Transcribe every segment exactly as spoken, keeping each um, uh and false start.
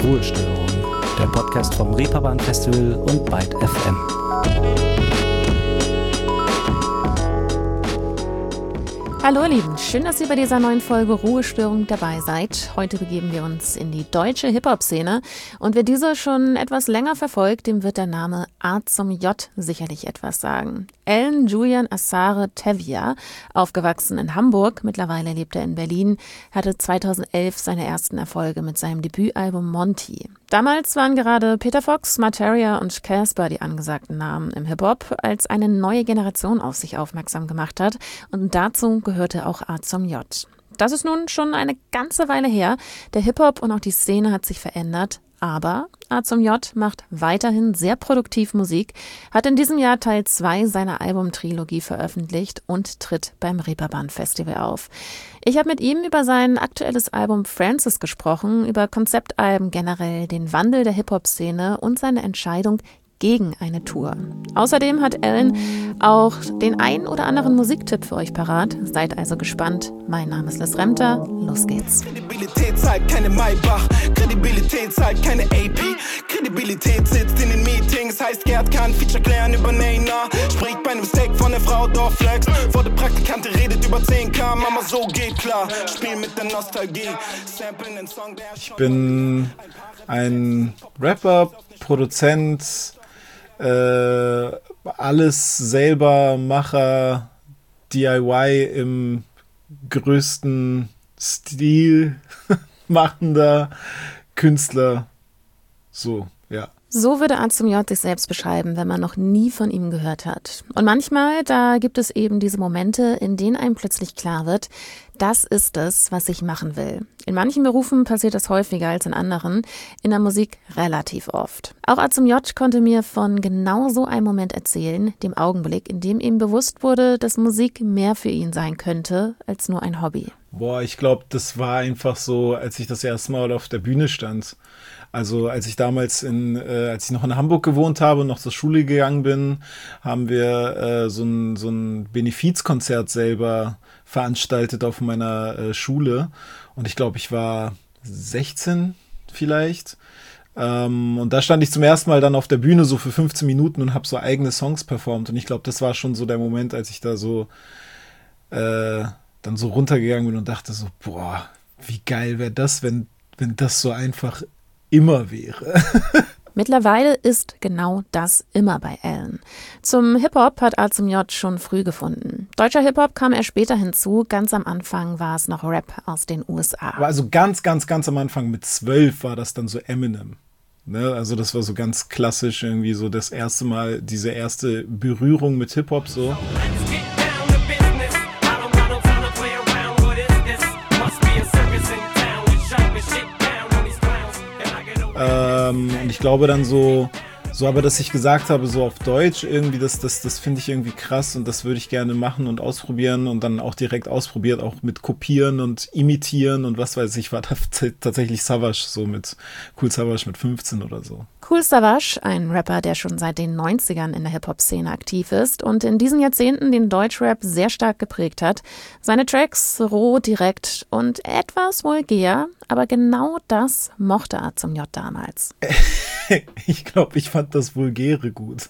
Ruhestörung, der Podcast vom Reeperbahn Festival und Byte F M. Hallo ihr Lieben, schön, dass ihr bei dieser neuen Folge Ruhestörung dabei seid. Heute begeben wir uns in die deutsche Hip-Hop-Szene und wer diese schon etwas länger verfolgt, dem wird der Name A zum J sicherlich etwas sagen. Allen Julian Asare Tevya, aufgewachsen in Hamburg, mittlerweile lebt er in Berlin, hatte zweitausendelf seine ersten Erfolge mit seinem Debütalbum Monty. Damals waren gerade Peter Fox, Materia und Casper die angesagten Namen im Hip-Hop, als eine neue Generation auf sich aufmerksam gemacht hat und dazu gehörte auch A zum J. Das ist nun schon eine ganze Weile her. Der Hip-Hop und auch die Szene hat sich verändert. Aber A zum J macht weiterhin sehr produktiv Musik, hat in diesem Jahr Teil zwei seiner Albumtrilogie veröffentlicht und tritt beim Reeperbahn Festival auf. Ich habe mit ihm über sein aktuelles Album Francis gesprochen, über Konzeptalben generell, den Wandel der Hip-Hop-Szene und seine Entscheidung gegen eine Tour. Außerdem hat Allen auch den ein oder anderen Musiktipp für euch parat. Seid also gespannt. Mein Name ist Liz Remter. Los geht's. Kredibilität zeigt keine Maybach. Kredibilität zeigt keine A P. Kredibilität sitzt in den Meetings. Heißt, Gerd kann Feature klären über Nena. Spricht bei einem Steak von der Frau Dorflex. Vor der Praktikante redet über zehn K. Mama, so geht klar. Spiel mit der Nostalgie. Samplen den Song der Ich bin ein Rapper, Produzent, Äh, alles selber Macher, D I Y im größten Stil machender Künstler. So, ja. So würde A zum J sich selbst beschreiben, wenn man noch nie von ihm gehört hat. Und manchmal, da gibt es eben diese Momente, in denen einem plötzlich klar wird, das ist es, was ich machen will. In manchen Berufen passiert das häufiger als in anderen, in der Musik relativ oft. Auch A zum J konnte mir von genau so einem Moment erzählen, dem Augenblick, in dem ihm bewusst wurde, dass Musik mehr für ihn sein könnte als nur ein Hobby. Boah, ich glaube, das war einfach so, als ich das erste Mal auf der Bühne stand. Also als ich damals in, äh, als ich noch in Hamburg gewohnt habe und noch zur Schule gegangen bin, haben wir äh, so ein so ein Benefizkonzert selber veranstaltet auf meiner äh, Schule. Und ich glaube, ich war sechzehn vielleicht. Ähm, und da stand ich zum ersten Mal dann auf der Bühne so für fünfzehn Minuten und habe so eigene Songs performt. Und ich glaube, das war schon so der Moment, als ich da so äh, dann so runtergegangen bin und dachte so, boah, wie geil wäre das, wenn, wenn das so einfach immer wäre. Mittlerweile ist genau das immer bei Allen. Zum Hip-Hop hat A zum J schon früh gefunden. Deutscher Hip-Hop kam erst später hinzu. Ganz am Anfang war es noch Rap aus den U S A. Also ganz, ganz, ganz am Anfang mit zwölf war das dann so Eminem. Ne? Also das war so ganz klassisch irgendwie so das erste Mal, diese erste Berührung mit Hip-Hop so. Ähm, und ich glaube dann so, so aber dass ich gesagt habe, so auf Deutsch irgendwie, das, das, das finde ich irgendwie krass und das würde ich gerne machen und ausprobieren und dann auch direkt ausprobiert, auch mit Kopieren und Imitieren und was weiß ich, war t- tatsächlich Savage, so mit Kool Savas mit fünfzehn oder so. Kool Savas, ein Rapper, der schon seit den neunzigern in der Hip-Hop-Szene aktiv ist und in diesen Jahrzehnten den Deutschrap sehr stark geprägt hat. Seine Tracks roh, direkt und etwas vulgär, aber genau das mochte A zum J damals. Ich glaube, ich fand das Vulgäre gut.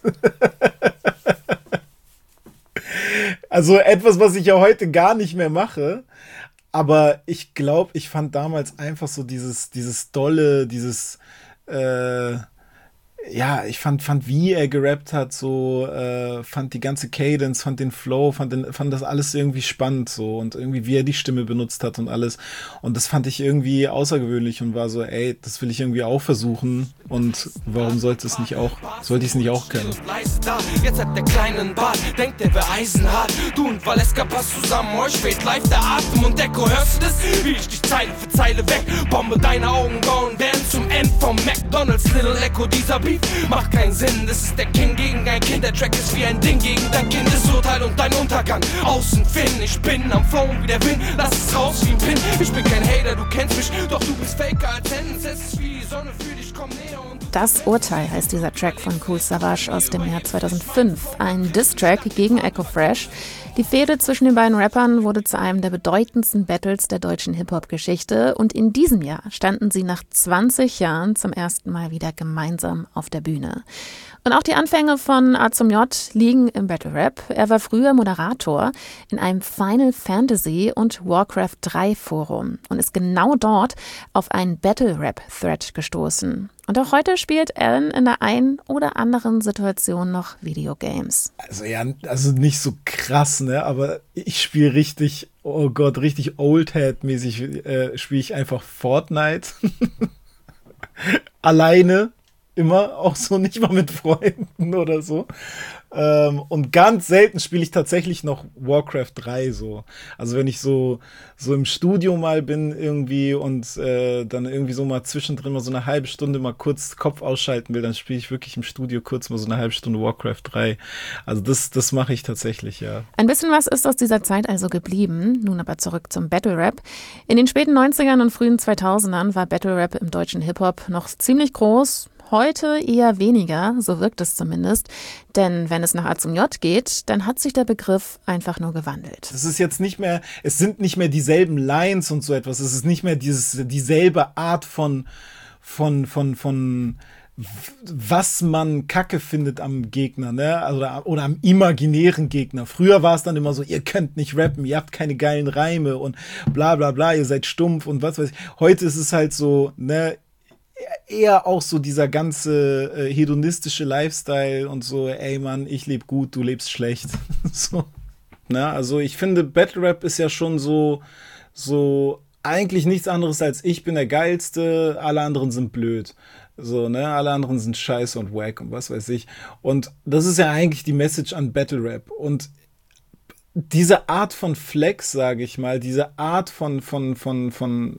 Also etwas, was ich ja heute gar nicht mehr mache. Aber ich glaube, ich fand damals einfach so dieses, dieses dolle, dieses, äh, ja, ich fand, fand, wie er gerappt hat, so, äh, fand die ganze Cadence, fand den Flow, fand, den, fand das alles irgendwie spannend, so, und irgendwie, wie er die Stimme benutzt hat und alles. Und das fand ich irgendwie außergewöhnlich und war so, ey, das will ich irgendwie auch versuchen. Und warum sollte es nicht auch, sollte ich es nicht auch können? Jetzt hat der kleinen Bart, denkt der wäre eisenhart. Du und Valeska passt zusammen, euch weht live der Atem und Deko. Hörst du das? Wie ich dich Zeile für Zeile weg. Bombe deine Augenbrauen werden zum End vom McDonald's. Little Echo, dieser Beat macht keinen Sinn. Das ist der King gegen ein Kind. Der Track ist wie ein Ding gegen dein Kindesurteil und dein Untergang. Außen Finn, ich bin am Flow wie der Wind. Lass es raus wie ein Pin. Ich bin kein Hater, du kennst mich, doch du bist faker als Tennis. Es ist wie die Sonne für dich, komm näher. Das Urteil heißt dieser Track von Kool Savas aus dem Jahr zweitausendfünf. Ein Diss-Track gegen Echo Fresh. Die Fehde zwischen den beiden Rappern wurde zu einem der bedeutendsten Battles der deutschen Hip-Hop-Geschichte und in diesem Jahr standen sie nach zwanzig Jahren zum ersten Mal wieder gemeinsam auf der Bühne. Und auch die Anfänge von A zum J liegen im Battle Rap. Er war früher Moderator in einem Final Fantasy und Warcraft drei Forum und ist genau dort auf einen Battle Rap Thread gestoßen. Und auch heute spielt Alan in der einen oder anderen Situation noch Videogames. Also ja, also nicht so krass, ne, aber ich spiele richtig, oh Gott, richtig Oldhead-mäßig äh, spiele ich einfach Fortnite. Alleine. Immer, auch so, nicht mal mit Freunden oder so. Ähm, und ganz selten spiele ich tatsächlich noch Warcraft drei so. Also wenn ich so so im Studio mal bin irgendwie und äh, dann irgendwie so mal zwischendrin mal so eine halbe Stunde mal kurz Kopf ausschalten will, dann spiele ich wirklich im Studio kurz mal so eine halbe Stunde Warcraft drei. Also das, das mache ich tatsächlich, ja. Ein bisschen was ist aus dieser Zeit also geblieben. Nun aber zurück zum Battle Rap. In den späten neunzigern und frühen zweitausendern war Battle Rap im deutschen Hip-Hop noch ziemlich groß. Heute eher weniger, so wirkt es zumindest. Denn wenn es nach A zum J geht, dann hat sich der Begriff einfach nur gewandelt. Es ist jetzt nicht mehr, es sind nicht mehr dieselben Lines und so etwas. Es ist nicht mehr dieses, dieselbe Art von, von, von, von, was man Kacke findet am Gegner, ne? Oder, oder am imaginären Gegner. Früher war es dann immer so, ihr könnt nicht rappen, ihr habt keine geilen Reime und bla bla bla, ihr seid stumpf und was weiß ich. Heute ist es halt so, ne? Eher auch so dieser ganze äh, hedonistische Lifestyle und so, ey Mann, ich lebe gut, du lebst schlecht. So. Na, also ich finde, Battle Rap ist ja schon so, so eigentlich nichts anderes als ich bin der Geilste, alle anderen sind blöd. So, ne, alle anderen sind scheiße und wack und was weiß ich. Und das ist ja eigentlich die Message an Battle Rap. Und diese Art von Flex, sage ich mal, diese Art von, von, von, von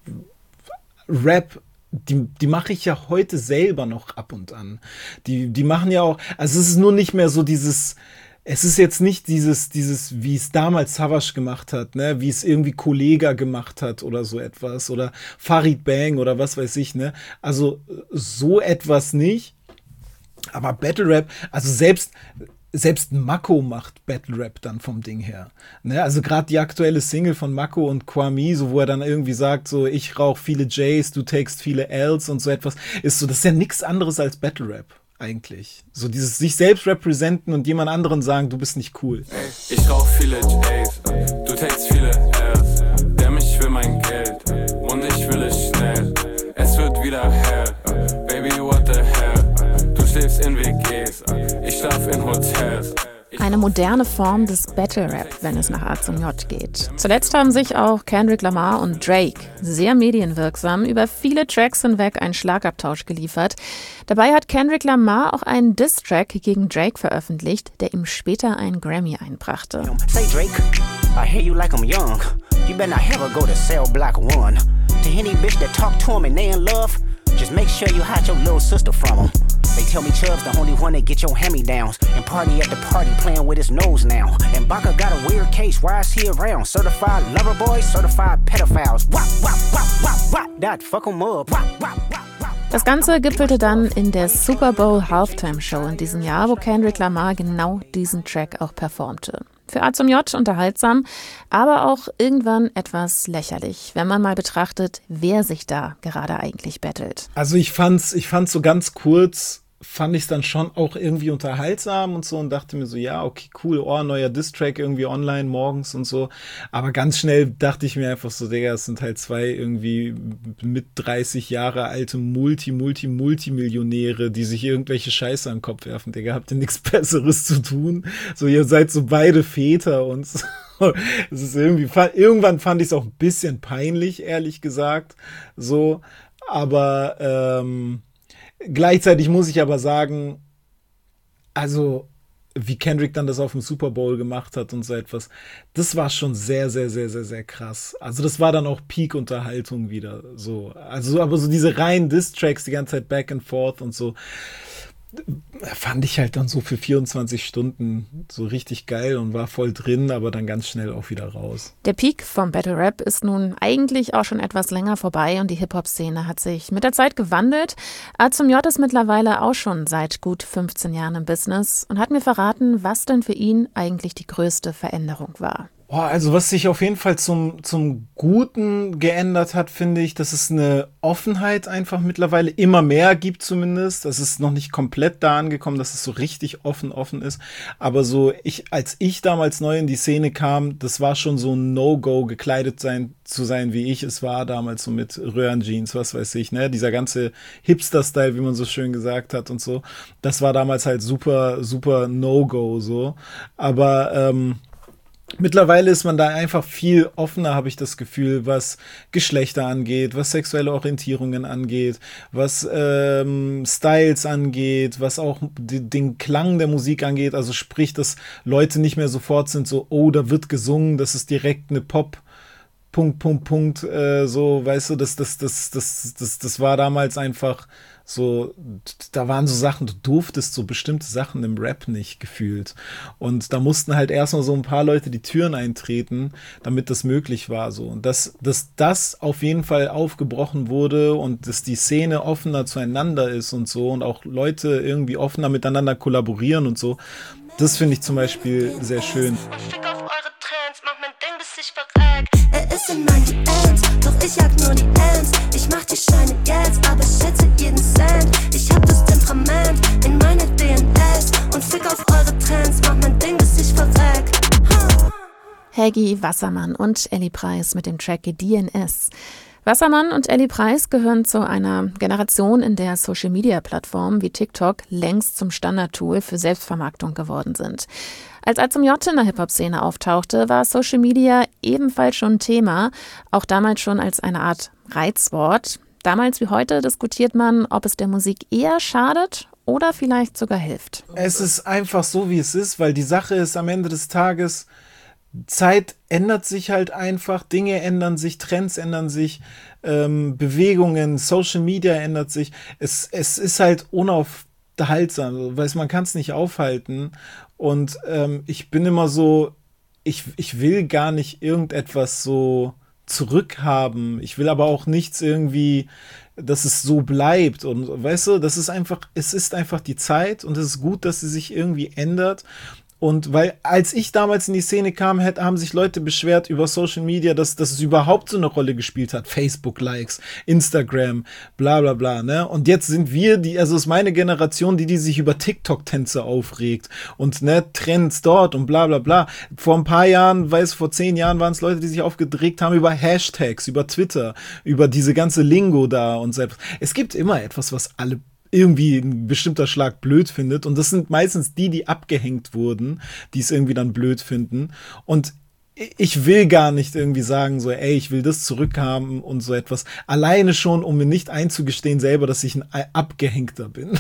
Rap, Die, die mache ich ja heute selber noch ab und an. Die, die machen ja auch, also es ist nur nicht mehr so dieses, es ist jetzt nicht dieses, dieses, wie es damals Savage gemacht hat, ne, wie es irgendwie Kollega gemacht hat oder so etwas oder Farid Bang oder was weiß ich, ne. Also so etwas nicht. Aber Battle Rap, also selbst Selbst Mako macht Battle Rap dann vom Ding her. Ne? Also gerade die aktuelle Single von Mako und Kwame, so wo er dann irgendwie sagt, so ich rauch viele J's, du takest viele L's und so etwas, ist so, das ist ja nichts anderes als Battle Rap eigentlich. So dieses sich selbst representen und jemand anderen sagen, du bist nicht cool. Ich rauch viele J's, du takest viele L's, der mich will mein Geld und ich will es schnell. Es wird wieder hell, baby what the hell, du schläfst in W Gs, ich schlaf in Hotels. Eine moderne Form des Battle Rap, wenn es nach A zum J geht. Zuletzt haben sich auch Kendrick Lamar und Drake sehr medienwirksam über viele Tracks hinweg einen Schlagabtausch geliefert. Dabei hat Kendrick Lamar auch einen Diss-Track gegen Drake veröffentlicht, der ihm später einen Grammy einbrachte. Say Drake, I hear you like I'm young. You better not ever go to Cell Block One. To any bitch that talk to him and they in love, just make sure you hide your little sister from him. They tell me Chubb's the only one that get your hand-me-downs and party at the party playing with his nose now. And Baka got a weird case, why is he around? Certified lover boys, certified pedophiles. Wop, wop, wop, wop, wop, that fuck 'em up. Wop, wop, wop, wop. Das Ganze gipfelte dann in der Super Bowl Halftime Show in diesem Jahr, wo Kendrick Lamar genau diesen Track auch performte. Für A zum J unterhaltsam, aber auch irgendwann etwas lächerlich, wenn man mal betrachtet, wer sich da gerade eigentlich battelt. Also ich fand's, ich fand's so ganz kurz, fand ich es dann schon auch irgendwie unterhaltsam und so und dachte mir so, ja, okay, cool, oh, neuer Diss-Track irgendwie online morgens und so. Aber ganz schnell dachte ich mir einfach so, Digga, es sind halt zwei irgendwie mit dreißig Jahre alte Multi, Multi, Multimillionäre, die sich irgendwelche Scheiße an den Kopf werfen. Digga, habt ihr nichts Besseres zu tun? So, ihr seid so beide Väter und so. Es ist irgendwie, irgendwann fand ich es auch ein bisschen peinlich, ehrlich gesagt. So, aber, ähm, gleichzeitig muss ich aber sagen, also wie Kendrick dann das auf dem Super Bowl gemacht hat und so etwas, das war schon sehr, sehr, sehr, sehr, sehr krass. Also das war dann auch Peak-Unterhaltung wieder so. Also aber so diese reinen Diss-Tracks die ganze Zeit back and forth und so, fand ich halt dann so für vierundzwanzig Stunden so richtig geil und war voll drin, aber dann ganz schnell auch wieder raus. Der Peak vom Battle Rap ist nun eigentlich auch schon etwas länger vorbei und die Hip-Hop-Szene hat sich mit der Zeit gewandelt. A zum J ist mittlerweile auch schon seit gut fünfzehn Jahren im Business und hat mir verraten, was denn für ihn eigentlich die größte Veränderung war. Oh, also was sich auf jeden Fall zum, zum Guten geändert hat, finde ich, dass es eine Offenheit einfach mittlerweile immer mehr gibt zumindest. Das ist noch nicht komplett da angekommen, dass es so richtig offen, offen ist. Aber so, ich, als ich damals neu in die Szene kam, das war schon so ein No-Go, gekleidet sein, zu sein, wie ich es war damals, so mit Röhrenjeans, was weiß ich, ne? Dieser ganze Hipster-Style, wie man so schön gesagt hat und so. Das war damals halt super, super No-Go, so. Aber, ähm, mittlerweile ist man da einfach viel offener, habe ich das Gefühl, was Geschlechter angeht, was sexuelle Orientierungen angeht, was ähm, Styles angeht, was auch die, den Klang der Musik angeht. Also sprich, dass Leute nicht mehr sofort sind so, oh, da wird gesungen, das ist direkt eine Pop- Punkt, Punkt, Punkt, äh, so, weißt du, das, das, das, das, das, das war damals einfach so, da waren so Sachen, du durftest so bestimmte Sachen im Rap nicht gefühlt. Und da mussten halt erstmal so ein paar Leute die Türen eintreten, damit das möglich war, so. Und dass, dass das auf jeden Fall aufgebrochen wurde und dass die Szene offener zueinander ist und so und auch Leute irgendwie offener miteinander kollaborieren und so, das finde ich zum Beispiel sehr schön. Er ist in meinen D Ms, doch ich jag nur die Ends. Ich mach die Scheine jetzt, aber schätze jeden Cent. Ich hab das Temperament in meine D N S und fick auf eure Trends, mach mein Ding, bis ich verreck. Huh. Heggy Wassermann und Ellie Preis mit dem Track D N S. Wassermann und Ellie Preis gehören zu einer Generation, in der Social-Media-Plattformen wie TikTok längst zum Standardtool für Selbstvermarktung geworden sind. Als A zum J in der Hip-Hop-Szene auftauchte, war Social Media ebenfalls schon ein Thema, auch damals schon als eine Art Reizwort. Damals wie heute diskutiert man, ob es der Musik eher schadet oder vielleicht sogar hilft. Es ist einfach so, wie es ist, weil die Sache ist am Ende des Tages, Zeit ändert sich halt einfach, Dinge ändern sich, Trends ändern sich, ähm, Bewegungen, Social Media ändert sich. Es, es ist halt unaufhaltsam, weil man kann es nicht aufhalten. Und ähm, ich bin immer so, ich, ich will gar nicht irgendetwas so zurückhaben. Ich will aber auch nichts irgendwie, dass es so bleibt. Und weißt du, das ist einfach, es ist einfach die Zeit und es ist gut, dass sie sich irgendwie ändert. Und weil, als ich damals in die Szene kam, hätte, haben sich Leute beschwert über Social Media, dass, dass es überhaupt so eine Rolle gespielt hat. Facebook-Likes, Instagram, bla bla bla, ne? Und jetzt sind wir, die, also ist meine Generation, die, die sich über TikTok-Tänze aufregt und, ne, Trends dort und bla bla bla. Vor ein paar Jahren, weiß, vor zehn Jahren waren es Leute, die sich aufgeregt haben über Hashtags, über Twitter, über diese ganze Lingo da und selbst. Es gibt immer etwas, was alle irgendwie ein bestimmter Schlag blöd findet. Und das sind meistens die, die abgehängt wurden, die es irgendwie dann blöd finden. Und ich will gar nicht irgendwie sagen, so, ey, ich will das zurückhaben und so etwas. Alleine schon, um mir nicht einzugestehen selber, dass ich ein Abgehängter bin.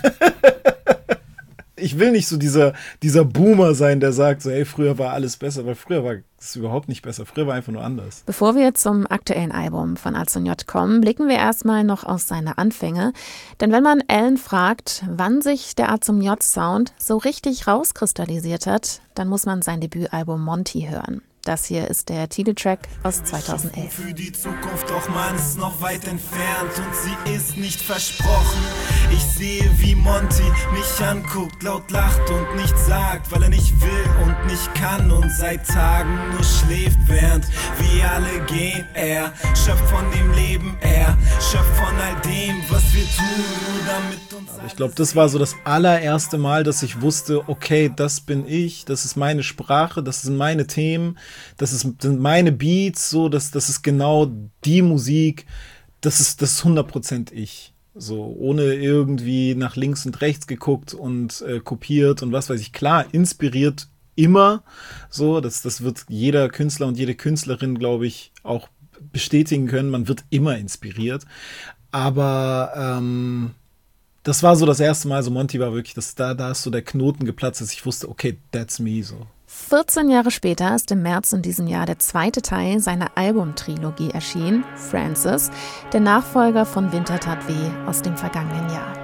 Ich will nicht so dieser, dieser Boomer sein, der sagt so, ey, früher war alles besser, weil früher war es überhaupt nicht besser. Früher war einfach nur anders. Bevor wir zum aktuellen Album von A zum J kommen, blicken wir erstmal noch auf seine Anfänge. Denn wenn man Alan fragt, wann sich der A zum J Sound so richtig rauskristallisiert hat, dann muss man sein Debütalbum Monty hören. Das hier ist der Titeltrack aus zweitausendelf. Für die Zukunft, doch man ist noch weit entfernt und sie ist nicht versprochen. Ich sehe, wie Monty mich anguckt, laut lacht und nichts sagt, weil er nicht will und nicht kann und seit Tagen nur schläft, während wir alle gehen. Er schöpft von dem Leben, er schöpft von all dem, was wir tun, nur damit uns. Ich glaube, das war so das allererste Mal, dass ich wusste, okay, das bin ich, das ist meine Sprache, das sind meine Themen. Das, ist, das sind meine Beats, so, das, das ist genau die Musik, das ist, das ist hundert Prozent ich. So, ohne irgendwie nach links und rechts geguckt und äh, kopiert und was weiß ich. Klar, inspiriert immer, so, das, das wird jeder Künstler und jede Künstlerin, glaube ich, auch bestätigen können. Man wird immer inspiriert. Aber, ähm, das war so das erste Mal, so Monty war wirklich, das, da, da ist so der Knoten geplatzt, dass ich wusste, okay, that's me, so. vierzehn Jahre später ist im März in diesem Jahr der zweite Teil seiner Albumtrilogie erschienen, Francis, der Nachfolger von Winter tat weh aus dem vergangenen Jahr.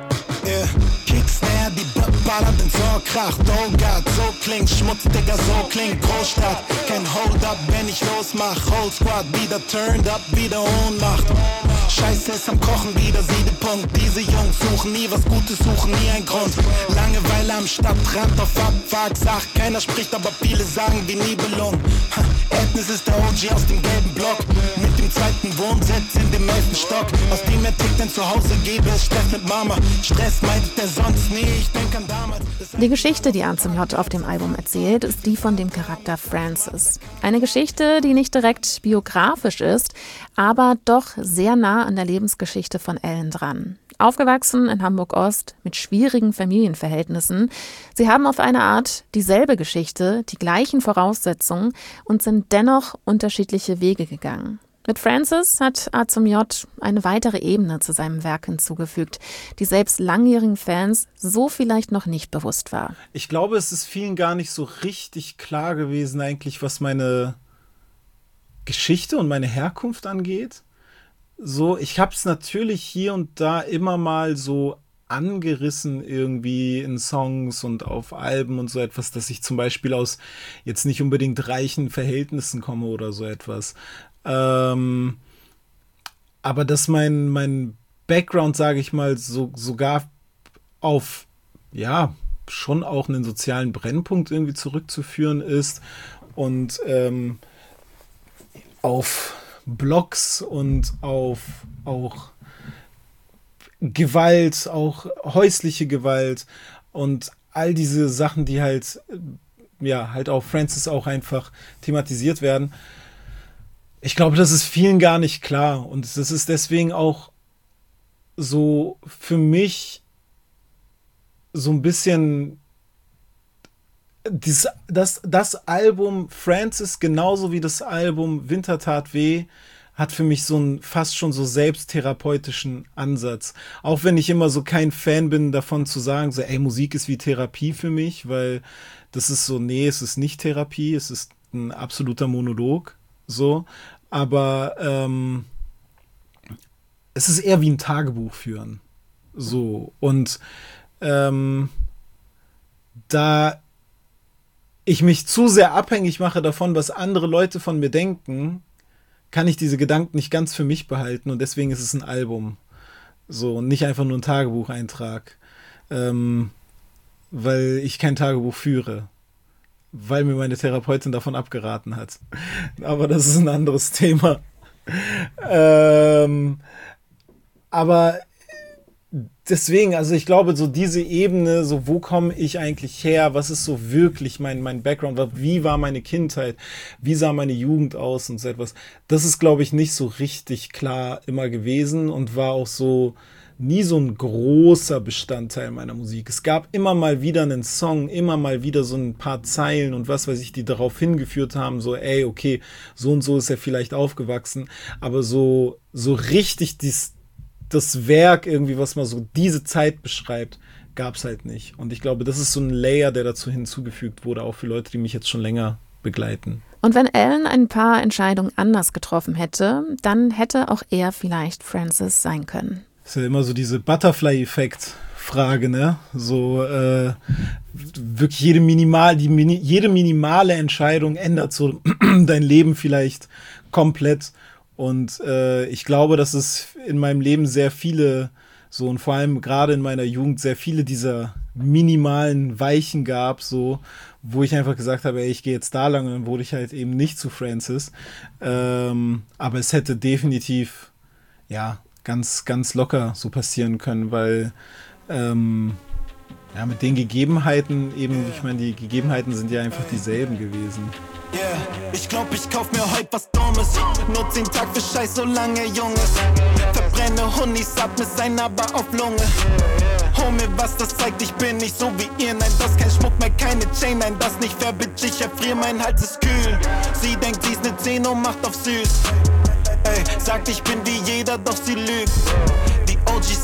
Yeah. Kicksnare, die ballert ins Ohr, kracht. Oh Gott, so klingt Schmutz, Digga, so klingt Großstadt. Kein Hold-up, wenn ich losmach. Whole Squad, wieder turned up, wieder Ohnmacht. Scheiße ist am Kochen, wieder Siedepunkt. Diese Jungs suchen nie was Gutes, suchen nie einen Grund. Langeweile am Stadtrand auf Abfuck. Sagt, keiner spricht, aber viele sagen wie Nibelung. Ethnis ist der O G aus dem gelben Block. Mit dem zweiten Wohnsitz in dem elften Stock. Aus dem er tickt, denn zu Hause gäbe es Stress mit Mama. Stress meint er sonst nie, ich denk an damals. Die Geschichte, die A zum J auf dem Album erzählt, ist die von dem Charakter Francis. Eine Geschichte, die nicht direkt biografisch ist, aber doch sehr nah an der Lebensgeschichte von Ellen dran. Aufgewachsen in Hamburg-Ost mit schwierigen Familienverhältnissen. Sie haben auf eine Art dieselbe Geschichte, die gleichen Voraussetzungen und sind dennoch unterschiedliche Wege gegangen. Mit Francis hat A zum J eine weitere Ebene zu seinem Werk hinzugefügt, die selbst langjährigen Fans so vielleicht noch nicht bewusst war. Ich glaube, es ist vielen gar nicht so richtig klar gewesen eigentlich, was meine Geschichte und meine Herkunft angeht. So, ich habe es natürlich hier und da immer mal so angerissen irgendwie in Songs und auf Alben und so etwas, dass ich zum Beispiel aus jetzt nicht unbedingt reichen Verhältnissen komme oder so etwas. Ähm, aber dass mein, mein Background, sage ich mal, so, sogar auf, ja, schon auch einen sozialen Brennpunkt irgendwie zurückzuführen ist und ähm, auf Blogs und auf auch Gewalt, auch häusliche Gewalt und all diese Sachen, die halt, ja, halt auf Francis auch einfach thematisiert werden. Ich glaube, das ist vielen gar nicht klar und das ist deswegen auch so für mich so ein bisschen Dies, das, das Album Francis, genauso wie das Album Winter tat weh, hat für mich so einen fast schon so selbsttherapeutischen Ansatz. Auch wenn ich immer so kein Fan bin davon zu sagen, so, ey, Musik ist wie Therapie für mich, weil das ist so, nee, es ist nicht Therapie, es ist ein absoluter Monolog, so. Aber ähm, es ist eher wie ein Tagebuch führen, so. Und ähm, da ich mich zu sehr abhängig mache davon, was andere Leute von mir denken, kann ich diese Gedanken nicht ganz für mich behalten und deswegen ist es ein Album. So, und nicht einfach nur ein Tagebucheintrag. Ähm, weil ich kein Tagebuch führe. Weil mir meine Therapeutin davon abgeraten hat. Aber das ist ein anderes Thema. ähm, aber deswegen, also ich glaube, so diese Ebene, so wo komme ich eigentlich her, was ist so wirklich mein, mein Background, wie war meine Kindheit, wie sah meine Jugend aus und so etwas, das ist, glaube ich, nicht so richtig klar immer gewesen und war auch so nie so ein großer Bestandteil meiner Musik. Es gab immer mal wieder einen Song, immer mal wieder so ein paar Zeilen und was weiß ich, die darauf hingeführt haben, so ey, okay, so und so ist er vielleicht aufgewachsen, aber so, so richtig dies das Werk irgendwie, was mal so diese Zeit beschreibt, gab es halt nicht. Und ich glaube, das ist so ein Layer, der dazu hinzugefügt wurde, auch für Leute, die mich jetzt schon länger begleiten. Und wenn Ellen ein paar Entscheidungen anders getroffen hätte, dann hätte auch er vielleicht Francis sein können. Das ist ja immer so diese Butterfly-Effekt-Frage, ne? So äh, wirklich jede, minimal, die, mini, jede minimale Entscheidung ändert so dein Leben vielleicht komplett. Und äh, ich glaube, dass es in meinem Leben sehr viele, so und vor allem gerade in meiner Jugend, sehr viele dieser minimalen Weichen gab, so, wo ich einfach gesagt habe, ey, ich gehe jetzt da lang und dann wurde ich halt eben nicht zu Francis. Ähm, aber es hätte definitiv, ja, ganz, ganz locker so passieren können, weil ähm, ja, mit den Gegebenheiten eben, ich meine, die Gegebenheiten sind ja einfach dieselben gewesen. Yeah, ich glaub, ich kauf mir heut was Dummes. Nur zehn Tag für Scheiß, solange Junges. Verbrenne Hundis ab, mit sein aber auf Lunge. Hol mir was, das zeigt, ich bin nicht so wie ihr. Nein, das kein Schmuck mehr, keine Chain. Nein, das nicht fair, bitch, ich erfrier, mein Hals ist kühl. Sie denkt, sie ist ne zehn und macht auf süß. Ey, sagt, ich bin wie jeder, doch sie lügt. Die O Gs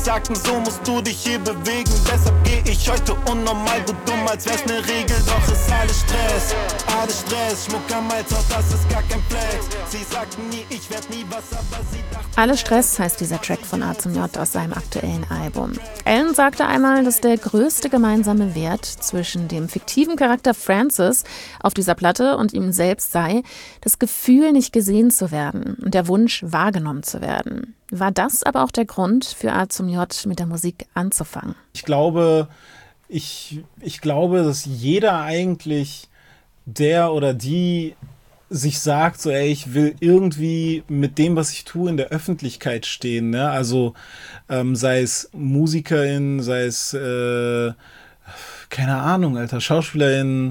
sagten, so musst du dich hier bewegen. Deshalb geh ich heute unnormal gut dumm, als wär's ne Regel. Doch ist alles Stress, alles Stress. Schmuck am Hals, auch das ist gar kein Flex. Sie sagten nie, ich werd nie was, aber sie dachten... Alles Stress heißt dieser Track von A zum J aus seinem aktuellen Album. Ellen sagte einmal, dass der größte gemeinsame Wert zwischen dem fiktiven Charakter Francis auf dieser Platte und ihm selbst sei, das Gefühl, nicht gesehen zu werden und der Wunsch, wahrgenommen zu werden. War das aber auch der Grund für A zum J, mit der Musik anzufangen? Ich glaube, ich, ich glaube, dass jeder eigentlich, der oder die sich sagt, so ey, ich will irgendwie mit dem, was ich tue, in der Öffentlichkeit stehen, ne? Also ähm, sei es Musikerin, sei es äh, keine Ahnung, Alter, Schauspielerin,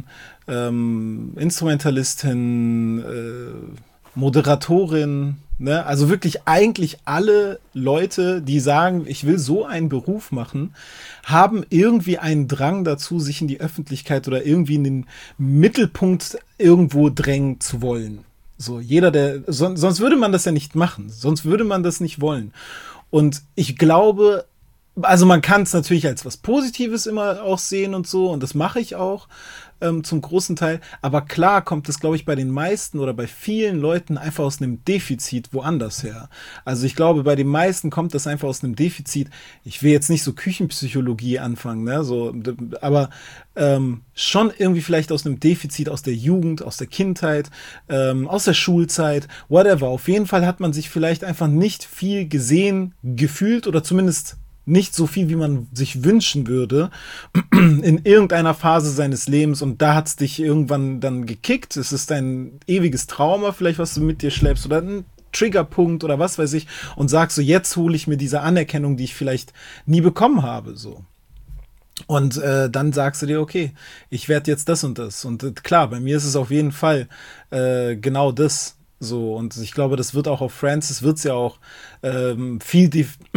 ähm, Instrumentalistin, äh, Moderatorin, ne? Also wirklich eigentlich alle Leute, die sagen, ich will so einen Beruf machen, haben irgendwie einen Drang dazu, sich in die Öffentlichkeit oder irgendwie in den Mittelpunkt irgendwo drängen zu wollen. So, jeder, der, son, sonst würde man das ja nicht machen, sonst würde man das nicht wollen. Und ich glaube, also man kann es natürlich als was Positives immer auch sehen und so, und das mache ich auch ähm, zum großen Teil. Aber klar kommt es, glaube ich, bei den meisten oder bei vielen Leuten einfach aus einem Defizit woanders her. Also ich glaube, bei den meisten kommt das einfach aus einem Defizit. Ich will jetzt nicht so Küchenpsychologie anfangen, ne, so, aber ähm, schon irgendwie vielleicht aus einem Defizit aus der Jugend, aus der Kindheit, ähm, aus der Schulzeit, whatever. Auf jeden Fall hat man sich vielleicht einfach nicht viel gesehen, gefühlt oder zumindest nicht so viel, wie man sich wünschen würde, in irgendeiner Phase seines Lebens, und da hat's dich irgendwann dann gekickt. Es ist ein ewiges Trauma vielleicht, was du mit dir schleppst, oder ein Triggerpunkt oder was weiß ich, und sagst so, jetzt hole ich mir diese Anerkennung, die ich vielleicht nie bekommen habe, so. Und äh, dann sagst du dir, okay, ich werde jetzt das und das. Und äh, klar, bei mir ist es auf jeden Fall äh, genau das. So, und ich glaube, das wird auch auf Francis, wird's ja auch ähm, viel,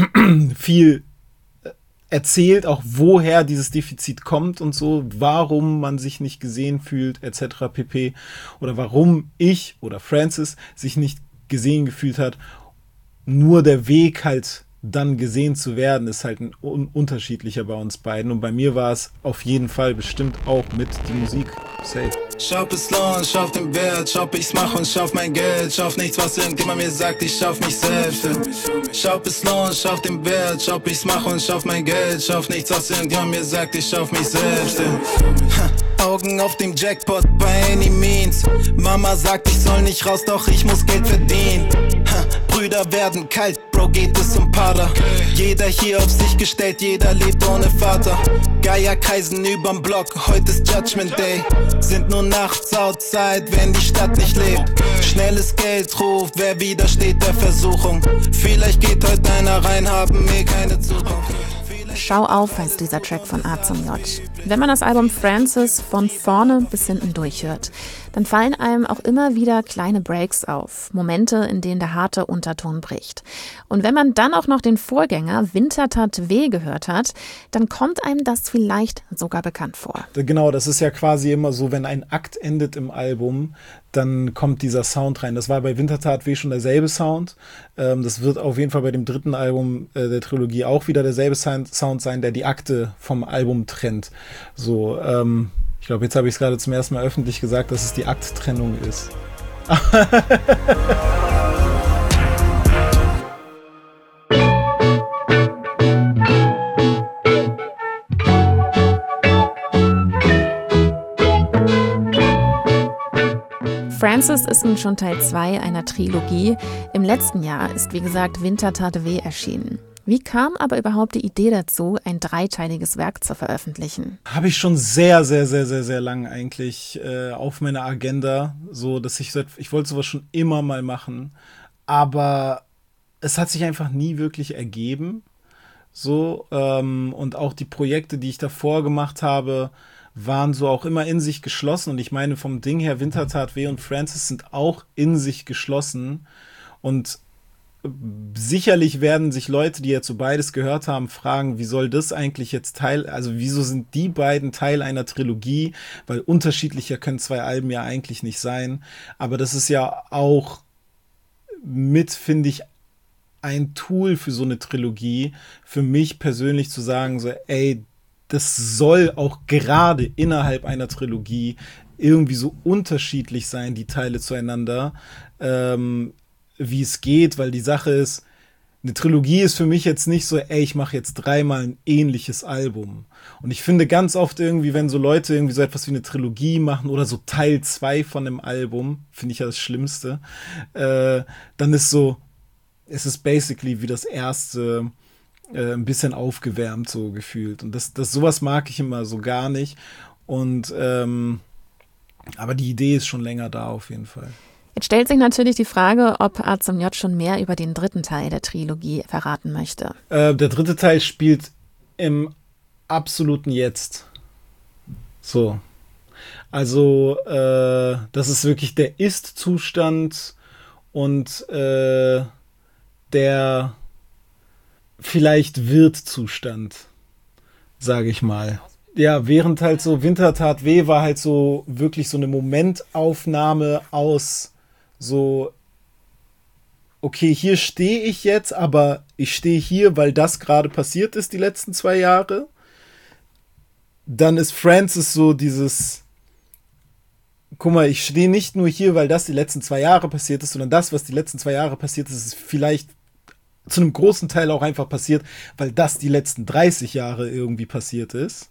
viel erzählt, auch woher dieses Defizit kommt und so, warum man sich nicht gesehen fühlt, et cetera pp. Oder warum ich oder Francis sich nicht gesehen gefühlt hat. Nur der Weg halt dann gesehen zu werden, ist halt ein un- unterschiedlicher bei uns beiden. Und bei mir war es auf jeden Fall bestimmt auch mit die Musik. Safe. Schaff es lohnt, schaff den Wert, schaff ich's mach und schaff mein Geld, schaff nichts, was irgendjemand mir sagt, ich schaff mich selbst. Schaff es lohnt, schaff den Wert, schaff ich's mach und schaff mein Geld, schaff nichts, was irgendjemand mir sagt, ich schaff mich selbst. Ha, Augen auf dem Jackpot by any means. Mama sagt, ich soll nicht raus, doch ich muss Geld verdienen. Ha, Brüder werden kalt, Bro, geht es um Pader. Jeder hier auf sich gestellt, jeder lebt ohne Vater. Geier kreisen überm Block, heute ist Judgment Day. Sind nur nachts outside, wenn die Stadt nicht lebt. Schnelles Geld ruft, wer widersteht der Versuchung. Vielleicht geht heute einer rein, haben mir keine Zukunft. Schau auf heißt dieser Track von A zum J. Wenn man das Album Francis von vorne bis hinten durchhört, dann fallen einem auch immer wieder kleine Breaks auf, Momente, in denen der harte Unterton bricht. Und wenn man dann auch noch den Vorgänger Winter tat weh gehört hat, dann kommt einem das vielleicht sogar bekannt vor. Genau, das ist ja quasi immer so, wenn ein Akt endet im Album, dann kommt dieser Sound rein. Das war bei Winter tat weh schon derselbe Sound. Ähm, das wird auf jeden Fall bei dem dritten Album äh, der Trilogie auch wieder derselbe Sound sein, der die Akte vom Album trennt. So, ähm, ich glaube, jetzt habe ich es gerade zum ersten Mal öffentlich gesagt, dass es die Akttrennung ist. Francis ist nun schon Teil zwei einer Trilogie. Im letzten Jahr ist, wie gesagt, Winter tat weh erschienen. Wie kam aber überhaupt die Idee dazu, ein dreiteiliges Werk zu veröffentlichen? Habe ich schon sehr, sehr, sehr, sehr, sehr lang eigentlich äh, auf meiner Agenda. So, dass ich, ich wollte sowas schon immer mal machen. Aber es hat sich einfach nie wirklich ergeben. So, ähm, und auch die Projekte, die ich davor gemacht habe, waren so auch immer in sich geschlossen. Und ich meine, vom Ding her, Winter tat weh und Francis sind auch in sich geschlossen. Und sicherlich werden sich Leute, die jetzt so beides gehört haben, fragen, wie soll das eigentlich jetzt Teil, also wieso sind die beiden Teil einer Trilogie? Weil unterschiedlicher können zwei Alben ja eigentlich nicht sein. Aber das ist ja auch mit, finde ich, ein Tool für so eine Trilogie, für mich persönlich zu sagen, so, ey, das soll auch gerade innerhalb einer Trilogie irgendwie so unterschiedlich sein, die Teile zueinander, ähm, wie es geht, weil die Sache ist, eine Trilogie ist für mich jetzt nicht so, ey, ich mache jetzt dreimal ein ähnliches Album. Und ich finde ganz oft irgendwie, wenn so Leute irgendwie so etwas wie eine Trilogie machen oder so Teil zwei von einem Album, finde ich ja das Schlimmste, äh, dann ist so, es ist basically wie das erste äh, ein bisschen aufgewärmt so gefühlt. Und das, das sowas mag ich immer so gar nicht. Und ähm, aber die Idee ist schon länger da auf jeden Fall. Jetzt stellt sich natürlich die Frage, ob A zum J schon mehr über den dritten Teil der Trilogie verraten möchte. Äh, der dritte Teil spielt im absoluten Jetzt. So. Also, äh, das ist wirklich der Ist-Zustand und äh, der vielleicht Wird-Zustand, sage ich mal. Ja, während halt so Winter tat weh war halt so wirklich so eine Momentaufnahme aus so, okay, hier stehe ich jetzt, aber ich stehe hier, weil das gerade passiert ist die letzten zwei Jahre. Dann ist Francis so dieses, guck mal, ich stehe nicht nur hier, weil das die letzten zwei Jahre passiert ist, sondern das, was die letzten zwei Jahre passiert ist, ist vielleicht zu einem großen Teil auch einfach passiert, weil das die letzten dreißig Jahre irgendwie passiert ist.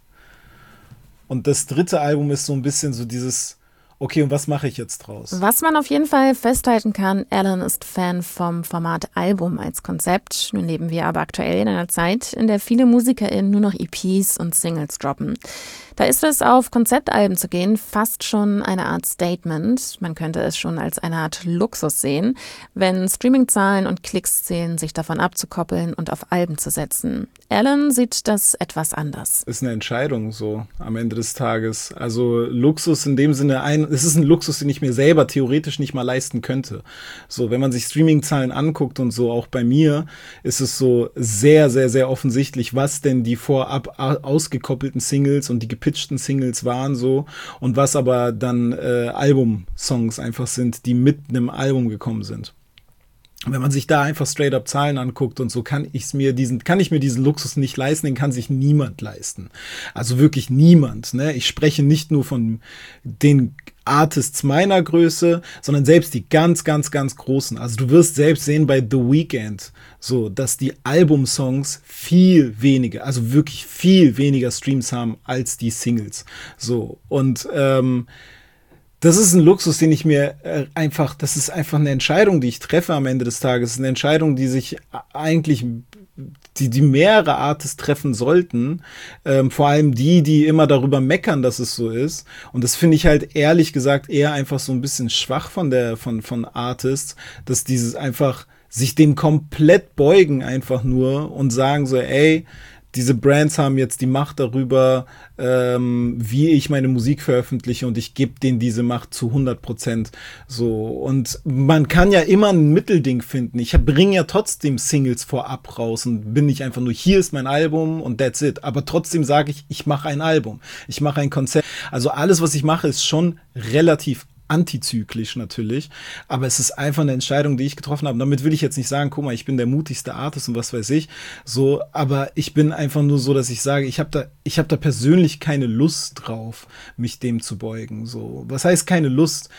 Und das dritte Album ist so ein bisschen so dieses, okay, und was mache ich jetzt draus? Was man auf jeden Fall festhalten kann, Alan ist Fan vom Format Album als Konzept. Nun leben wir aber aktuell in einer Zeit, in der viele MusikerInnen nur noch E Ps und Singles droppen. Da ist es, auf Konzeptalben zu gehen, fast schon eine Art Statement. Man könnte es schon als eine Art Luxus sehen, wenn Streamingzahlen und Klicks zählen, sich davon abzukoppeln und auf Alben zu setzen. Alan sieht das etwas anders. Ist eine Entscheidung so am Ende des Tages. Also Luxus in dem Sinne, ein, es ist ein Luxus, den ich mir selber theoretisch nicht mal leisten könnte. So, wenn man sich Streamingzahlen anguckt und so, auch bei mir, ist es so sehr, sehr, sehr offensichtlich, was denn die vorab ausgekoppelten Singles und die gepitchten Singles waren so und was aber dann äh, Album-Songs einfach sind, die mit einem Album gekommen sind. Wenn man sich da einfach straight up Zahlen anguckt und so, kann ich mir diesen, kann ich mir diesen Luxus nicht leisten, den kann sich niemand leisten. Also wirklich niemand, ne? Ich spreche nicht nur von den Artists meiner Größe, sondern selbst die ganz, ganz, ganz großen. Also du wirst selbst sehen bei The Weeknd, so, dass die Albumsongs viel weniger, also wirklich viel weniger Streams haben als die Singles. So, und ähm, das ist ein Luxus, den ich mir äh, einfach, das ist einfach eine Entscheidung, die ich treffe am Ende des Tages. Eine Entscheidung, die sich eigentlich, die, die mehrere Artists treffen sollten. Ähm, vor allem die, die immer darüber meckern, dass es so ist. Und das finde ich halt ehrlich gesagt eher einfach so ein bisschen schwach von der, von, von Artists, dass dieses einfach sich dem komplett beugen einfach nur und sagen so, ey, diese Brands haben jetzt die Macht darüber, ähm, wie ich meine Musik veröffentliche und ich gebe denen diese Macht zu hundert Prozent. So, und man kann ja immer ein Mittelding finden. Ich bringe ja trotzdem Singles vorab raus und bin nicht einfach nur, hier ist mein Album und that's it. Aber trotzdem sage ich, ich mache ein Album. Ich mache ein Konzept. Also alles, was ich mache, ist schon relativ antizyklisch natürlich, aber es ist einfach eine Entscheidung, die ich getroffen habe. Damit will ich jetzt nicht sagen, guck mal, ich bin der mutigste Artist und was weiß ich, so, aber ich bin einfach nur so, dass ich sage, ich habe da, ich habe da persönlich keine Lust drauf, mich dem zu beugen. So, was heißt keine Lust?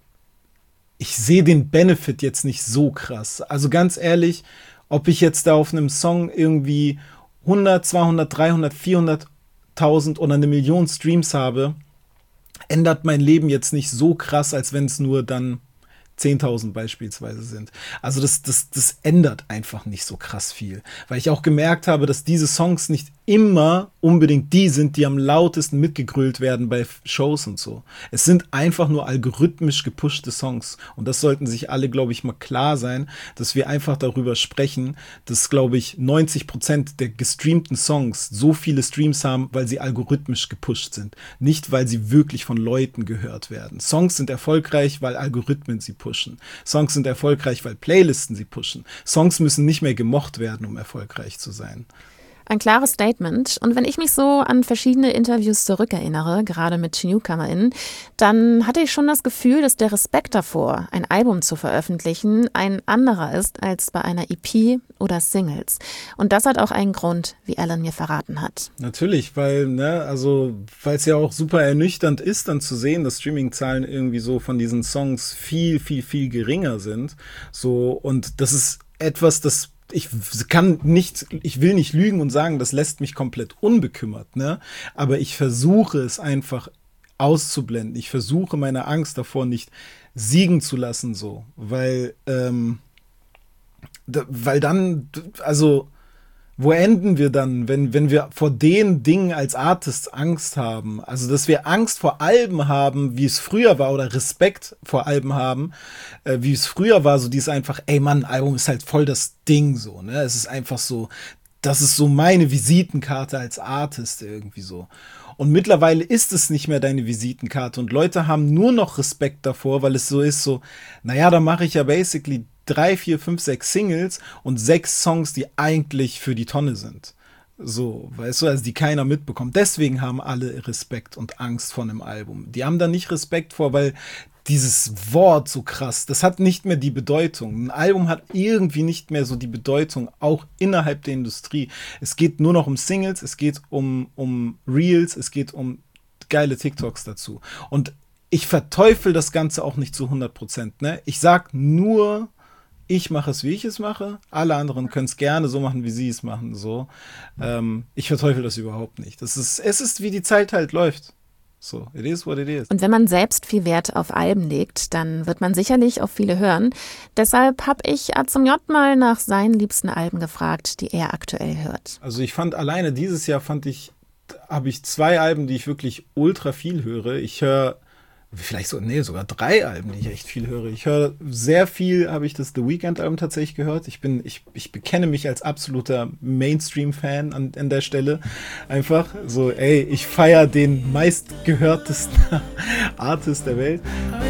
Ich sehe den Benefit jetzt nicht so krass. Also ganz ehrlich, ob ich jetzt da auf einem Song irgendwie hundert, zweihundert, dreihundert, vierhunderttausend oder eine Million Streams habe, ändert mein Leben jetzt nicht so krass, als wenn es nur dann zehntausend beispielsweise sind. Also das, das, das ändert einfach nicht so krass viel. Weil ich auch gemerkt habe, dass diese Songs nicht immer unbedingt die sind, die am lautesten mitgegrölt werden bei Shows und so. Es sind einfach nur algorithmisch gepushte Songs. Und das sollten sich alle, glaube ich, mal klar sein, dass wir einfach darüber sprechen, dass, glaube ich, neunzig Prozent der gestreamten Songs so viele Streams haben, weil sie algorithmisch gepusht sind. Nicht, weil sie wirklich von Leuten gehört werden. Songs sind erfolgreich, weil Algorithmen sie pushen. Songs sind erfolgreich, weil Playlisten sie pushen. Songs müssen nicht mehr gemocht werden, um erfolgreich zu sein. Ein klares Statement. Und wenn ich mich so an verschiedene Interviews zurückerinnere, gerade mit NewcomerInnen, dann hatte ich schon das Gefühl, dass der Respekt davor, ein Album zu veröffentlichen, ein anderer ist als bei einer E P oder Singles. Und das hat auch einen Grund, wie Alan mir verraten hat. Natürlich, weil, ne, also, weil es ja auch super ernüchternd ist, dann zu sehen, dass Streaming-Zahlen irgendwie so von diesen Songs viel, viel, viel geringer sind. So, und das ist etwas, das ich kann nicht, ich will nicht lügen und sagen, das lässt mich komplett unbekümmert, ne? Aber ich versuche es einfach auszublenden. Ich versuche meine Angst davor nicht siegen zu lassen, so, weil, ähm, da, weil dann, also, wo enden wir dann, wenn, wenn wir vor den Dingen als Artists Angst haben? Also, dass wir Angst vor Alben haben, wie es früher war, oder Respekt vor Alben haben, äh, wie es früher war, so dieses einfach, ey Mann, ein Album ist halt voll das Ding, so, ne? Es ist einfach so, das ist so meine Visitenkarte als Artist irgendwie so. Und mittlerweile ist es nicht mehr deine Visitenkarte und Leute haben nur noch Respekt davor, weil es so ist, so, naja, da mache ich ja basically drei, vier, fünf, sechs Singles und sechs Songs, die eigentlich für die Tonne sind. So, weißt du, also die keiner mitbekommt. Deswegen haben alle Respekt und Angst vor einem Album. Die haben da nicht Respekt vor, weil dieses Wort so krass, das hat nicht mehr die Bedeutung. Ein Album hat irgendwie nicht mehr so die Bedeutung, auch innerhalb der Industrie. Es geht nur noch um Singles, es geht um, um Reels, es geht um geile TikToks dazu. Und ich verteufel das Ganze auch nicht zu hundert Prozent, ne? Ich sag nur, ich mache es, wie ich es mache. Alle anderen können es gerne so machen, wie sie es machen. So, ähm, ich verteufel das überhaupt nicht. Das ist, es ist, wie die Zeit halt läuft. So, it is what it is. Und wenn man selbst viel Wert auf Alben legt, dann wird man sicherlich auf viele hören. Deshalb habe ich A zum J mal nach seinen liebsten Alben gefragt, die er aktuell hört. Also ich fand alleine dieses Jahr fand ich, habe ich zwei Alben, die ich wirklich ultra viel höre. Ich höre vielleicht so, nee, sogar drei Alben, die ich echt viel höre. Ich höre sehr viel, habe ich das The Weeknd-Album tatsächlich gehört. Ich bin, ich, ich bekenne mich als absoluter Mainstream-Fan an, an der Stelle. Einfach so, ey, ich feiere den meistgehörtesten Artist der Welt.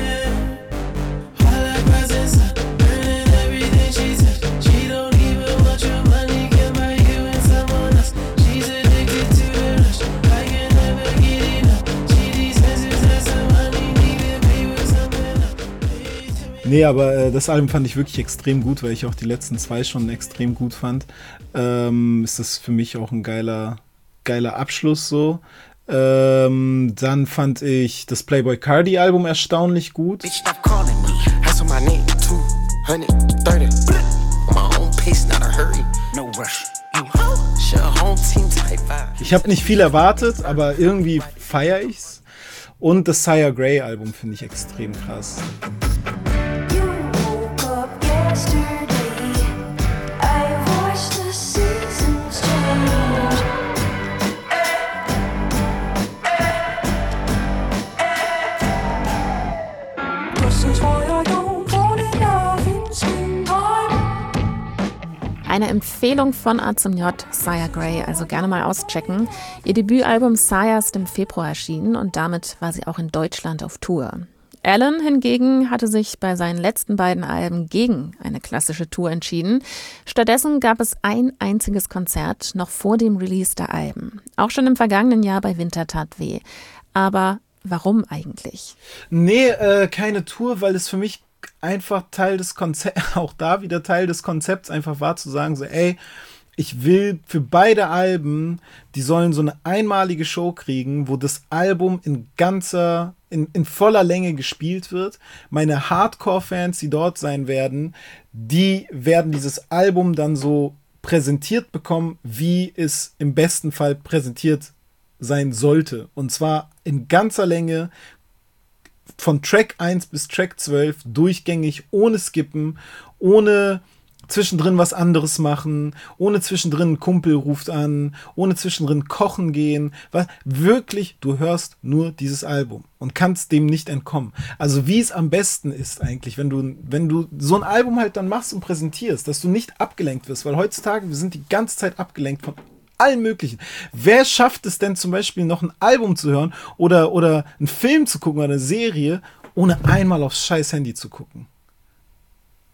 Nee, aber äh, das Album fand ich wirklich extrem gut, weil ich auch die letzten zwei schon extrem gut fand. Ähm, ist das für mich auch ein geiler, geiler Abschluss so. Ähm, dann fand ich das Playboi Carti Album erstaunlich gut. Ich habe nicht viel erwartet, aber irgendwie feiere ich's. Und das Sire Grey Album finde ich extrem krass. Eine Empfehlung von A zum J, Sire Grey, also gerne mal auschecken. Ihr Debütalbum Sire ist im Februar erschienen und damit war sie auch in Deutschland auf Tour. Alan hingegen hatte sich bei seinen letzten beiden Alben gegen eine klassische Tour entschieden. Stattdessen gab es ein einziges Konzert noch vor dem Release der Alben. Auch schon im vergangenen Jahr bei Winter tat weh. Aber warum eigentlich? Nee, äh, keine Tour, weil es für mich einfach Teil des Konzepts, auch da wieder Teil des Konzepts einfach war zu sagen, so ey, ich will für beide Alben, die sollen so eine einmalige Show kriegen, wo das Album in ganzer, in, in voller Länge gespielt wird. Meine Hardcore-Fans, die dort sein werden, die werden dieses Album dann so präsentiert bekommen, wie es im besten Fall präsentiert sein sollte. Und zwar in ganzer Länge, von Track eins bis Track zwölf durchgängig, ohne Skippen, ohne zwischendrin was anderes machen, ohne zwischendrin ein Kumpel ruft an, ohne zwischendrin kochen gehen. Was, wirklich, du hörst nur dieses Album und kannst dem nicht entkommen. Also wie es am besten ist eigentlich, wenn du, wenn du so ein Album halt dann machst und präsentierst, dass du nicht abgelenkt wirst, weil heutzutage, wir sind die ganze Zeit abgelenkt von allen möglichen. Wer schafft es denn zum Beispiel noch ein Album zu hören oder, oder einen Film zu gucken oder eine Serie, ohne einmal aufs scheiß Handy zu gucken?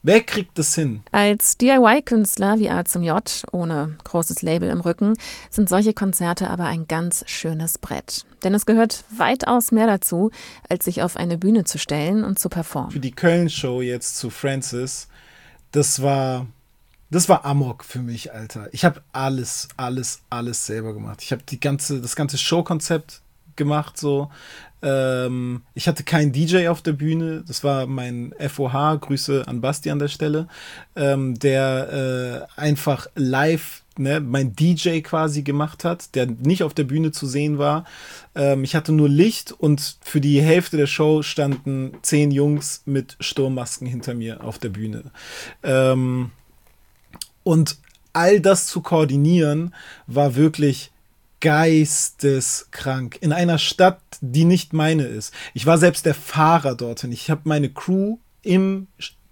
Wer kriegt das hin? Als D I Y-Künstler wie A zum J, ohne großes Label im Rücken, sind solche Konzerte aber ein ganz schönes Brett. Denn es gehört weitaus mehr dazu, als sich auf eine Bühne zu stellen und zu performen. Für die Köln-Show jetzt zu Francis, das war, das war Amok für mich, Alter. Ich habe alles, alles, alles selber gemacht. Ich habe die ganze, das ganze Showkonzept gemacht, so. Ähm, ich hatte keinen D J auf der Bühne, das war mein F O H, Grüße an Basti an der Stelle, ähm, der äh, einfach live, ne, mein D J quasi gemacht hat, der nicht auf der Bühne zu sehen war. Ähm, ich hatte nur Licht und für die Hälfte der Show standen zehn Jungs mit Sturmmasken hinter mir auf der Bühne. Ähm, und all das zu koordinieren war wirklich geisteskrank. In einer Stadt, die nicht meine ist. Ich war selbst der Fahrer dorthin. Ich habe meine Crew im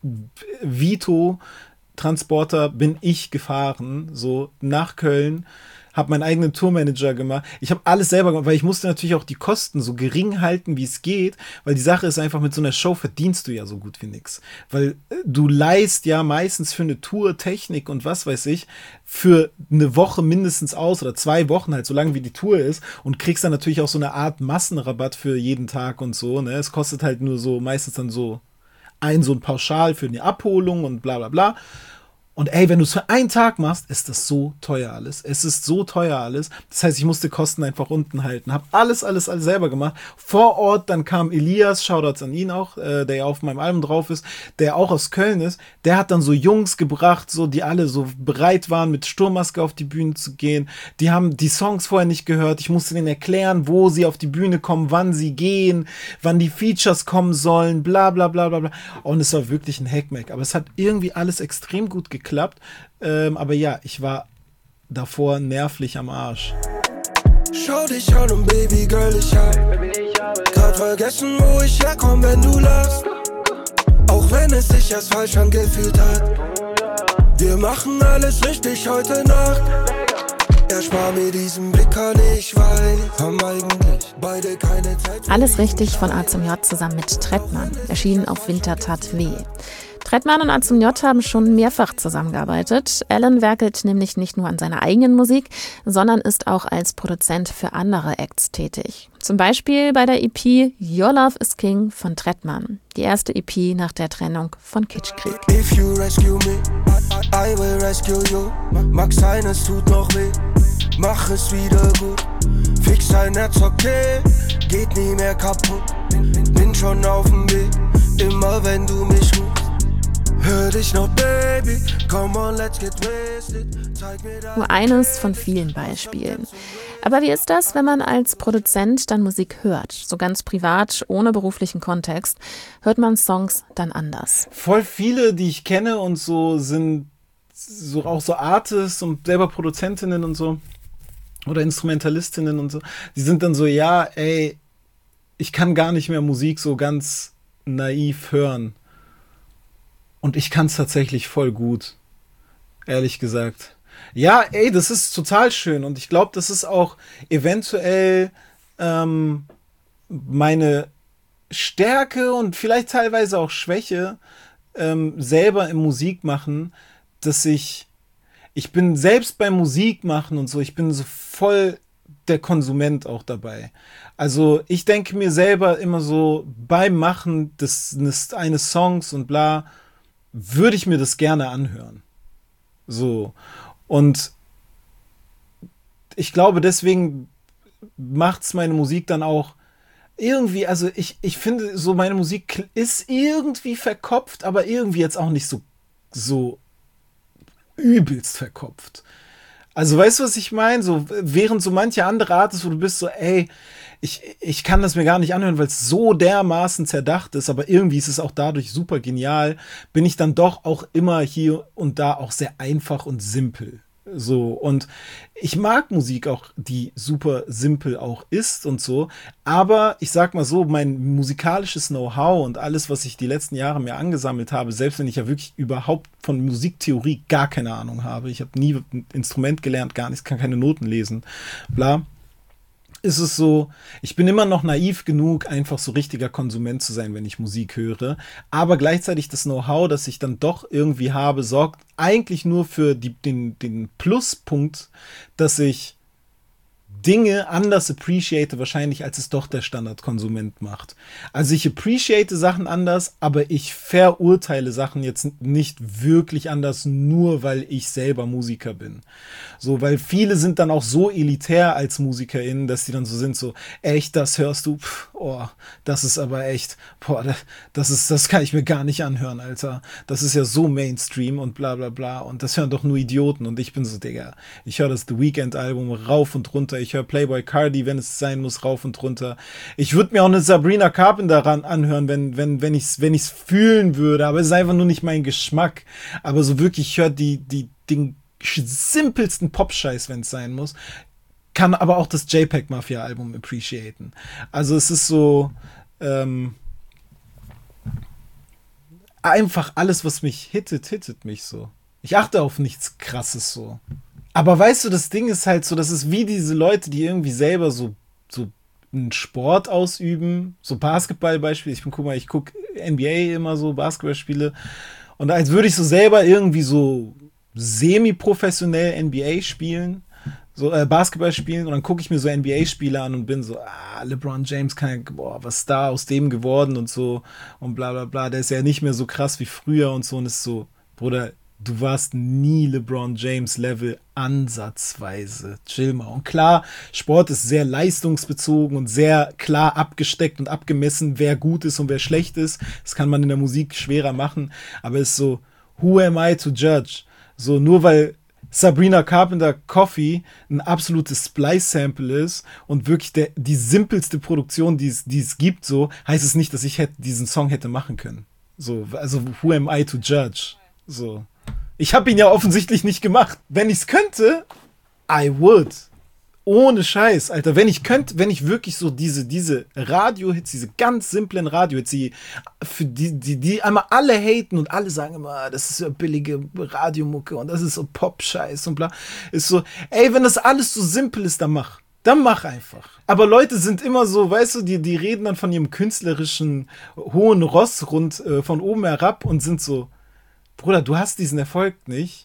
Vito-Transporter bin ich gefahren, so nach Köln, habe meinen eigenen Tourmanager gemacht. Ich habe alles selber gemacht, weil ich musste natürlich auch die Kosten so gering halten, wie es geht, weil die Sache ist einfach, mit so einer Show verdienst du ja so gut wie nichts. Weil du leihst ja meistens für eine Tour Technik und was weiß ich, für eine Woche mindestens aus oder zwei Wochen halt, so lange wie die Tour ist, und kriegst dann natürlich auch so eine Art Massenrabatt für jeden Tag und so, ne? Es kostet halt nur so, meistens dann so ein, so ein Pauschal für eine Abholung und bla bla bla. Und ey, wenn du es für einen Tag machst, ist das so teuer alles. Es ist so teuer alles. Das heißt, ich musste Kosten einfach unten halten. Hab alles, alles, alles selber gemacht. Vor Ort, dann kam Elias, Shoutouts an ihn auch, äh, der ja auf meinem Album drauf ist, der auch aus Köln ist. Der hat dann so Jungs gebracht, so, die alle so bereit waren, mit Sturmmaske auf die Bühne zu gehen. Die haben die Songs vorher nicht gehört. Ich musste denen erklären, wo sie auf die Bühne kommen, wann sie gehen, wann die Features kommen sollen, bla bla bla bla bla. Und es war wirklich ein Hackmack. Aber es hat irgendwie alles extrem gut geklappt. Klappt. Ähm, aber ja, ich war davor nervlich am Arsch. Schau dich an und Baby Girl, ich hab grad vergessen, wo ich herkomm, wenn du lachst. Auch wenn es sich erst falsch angefühlt hat. Wir machen alles richtig heute Nacht. Erspar mir diesen Blick, kann ich weiß, haben eigentlich beide keine Zeit. Alles richtig von A zum J zusammen mit Trettmann, erschienen auf Winter tat weh. Trettmann und A zum J haben schon mehrfach zusammengearbeitet. Alan werkelt nämlich nicht nur an seiner eigenen Musik, sondern ist auch als Produzent für andere Acts tätig. Zum Beispiel bei der E P Your Love is King von Trettmann, die erste E P nach der Trennung von Kitschkrieg. If you rescue me, I will rescue you. Mag sein, es tut noch weh, mach es wieder gut. Fix dein Herz, okay, geht nie mehr kaputt. Bin schon auf dem Weg, immer wenn du mich rufst. Hör dich noch, Baby, come on, let's get wasted. Nur eines von vielen Beispielen. Aber wie ist das, wenn man als Produzent dann Musik hört? So ganz privat, ohne beruflichen Kontext, hört man Songs dann anders. Voll viele, die ich kenne und so, sind so auch so Artists und selber Produzentinnen und so oder Instrumentalistinnen und so. Die sind dann so, ja, ey, ich kann gar nicht mehr Musik so ganz naiv hören. Und ich kann es tatsächlich voll gut, ehrlich gesagt. Ja, ey, das ist total schön. Und ich glaube, das ist auch eventuell ähm, meine Stärke und vielleicht teilweise auch Schwäche ähm, selber im Musikmachen, dass ich, ich bin selbst beim Musikmachen und so, ich bin so voll der Konsument auch dabei. Also ich denke mir selber immer so beim Machen des, des eines Songs und bla, würde ich mir das gerne anhören. So. Und ich glaube, deswegen macht's meine Musik dann auch irgendwie, also ich, ich finde, so meine Musik ist irgendwie verkopft, aber irgendwie jetzt auch nicht so, so übelst verkopft. Also weißt du, was ich meine? So, während so manche andere Artists, wo du bist so, ey, ich, ich kann das mir gar nicht anhören, weil es so dermaßen zerdacht ist, aber irgendwie ist es auch dadurch super genial, bin ich dann doch auch immer hier und da auch sehr einfach und simpel. So, und ich mag Musik auch, die super simpel auch ist und so, aber ich sag mal so, mein musikalisches Know-how und alles, was ich die letzten Jahre mir angesammelt habe, selbst wenn ich ja wirklich überhaupt von Musiktheorie gar keine Ahnung habe, ich habe nie ein Instrument gelernt, gar nichts, kann keine Noten lesen, bla, ist es so, ich bin immer noch naiv genug, einfach so richtiger Konsument zu sein, wenn ich Musik höre. Aber gleichzeitig das Know-how, das ich dann doch irgendwie habe, sorgt eigentlich nur für die, den, den Pluspunkt, dass ich Dinge anders appreciate wahrscheinlich, als es doch der Standardkonsument macht. Also ich appreciate Sachen anders, aber ich verurteile Sachen jetzt nicht wirklich anders, nur weil ich selber Musiker bin. So, weil viele sind dann auch so elitär als MusikerInnen, dass die dann so sind, so, echt, das hörst du? Pff, oh, das ist aber echt, boah, das ist, das kann ich mir gar nicht anhören, Alter. Das ist ja so Mainstream und bla bla bla und das hören doch nur Idioten und ich bin so, Digga, ich höre das The Weeknd-Album rauf und runter, ich höre Playboy Cardi, wenn es sein muss, rauf und runter. Ich würde mir auch eine Sabrina Carpenter ran anhören, wenn wenn wenn ich's wenn ich's fühlen würde, aber es ist einfach nur nicht mein Geschmack. Aber so wirklich, ich höre die die den simpelsten Pop-Scheiß, wenn es sein muss. Kann aber auch das JPEG Mafia Album appreciaten. Also es ist so ähm, einfach alles, was mich hittet, hittet mich so. Ich achte auf nichts Krasses so. Aber weißt du, das Ding ist halt so, das ist wie diese Leute, die irgendwie selber so, so einen Sport ausüben, so Basketball beispielsweise. Ich bin, guck mal, ich gucke N B A immer so, Basketballspiele. Und als würde ich so selber irgendwie so semi-professionell N B A spielen, so äh, Basketball spielen. Und dann gucke ich mir so N B A-Spiele an und bin so, ah, LeBron James, kann, boah, was ist da aus dem geworden und so und bla bla bla. Der ist ja nicht mehr so krass wie früher und so. Und ist so, Bruder, du warst nie LeBron James Level ansatzweise. Chill mal. Und klar, Sport ist sehr leistungsbezogen und sehr klar abgesteckt und abgemessen, wer gut ist und wer schlecht ist. Das kann man in der Musik schwerer machen. Aber es ist so, who am I to judge? So, nur weil Sabrina Carpenter Coffee ein absolutes Splice-Sample ist und wirklich der, die simpelste Produktion, die es, die es gibt, so, heißt es nicht, dass ich hätte, diesen Song hätte machen können. So, also, who am I to judge? So. Ich habe ihn ja offensichtlich nicht gemacht. Wenn ich es könnte, I would. Ohne Scheiß, Alter. Wenn ich könnte, wenn ich wirklich so diese, diese Radio-Hits, diese ganz simplen Radio-Hits, die, für die, die, die einmal alle haten und alle sagen immer, das ist so billige Radiomucke und das ist so Pop-Scheiß und bla. Ist so, ey, wenn das alles so simpel ist, dann mach. Dann mach einfach. Aber Leute sind immer so, weißt du, die, die reden dann von ihrem künstlerischen hohen Ross rund äh, von oben herab und sind so, Bruder, du hast diesen Erfolg nicht.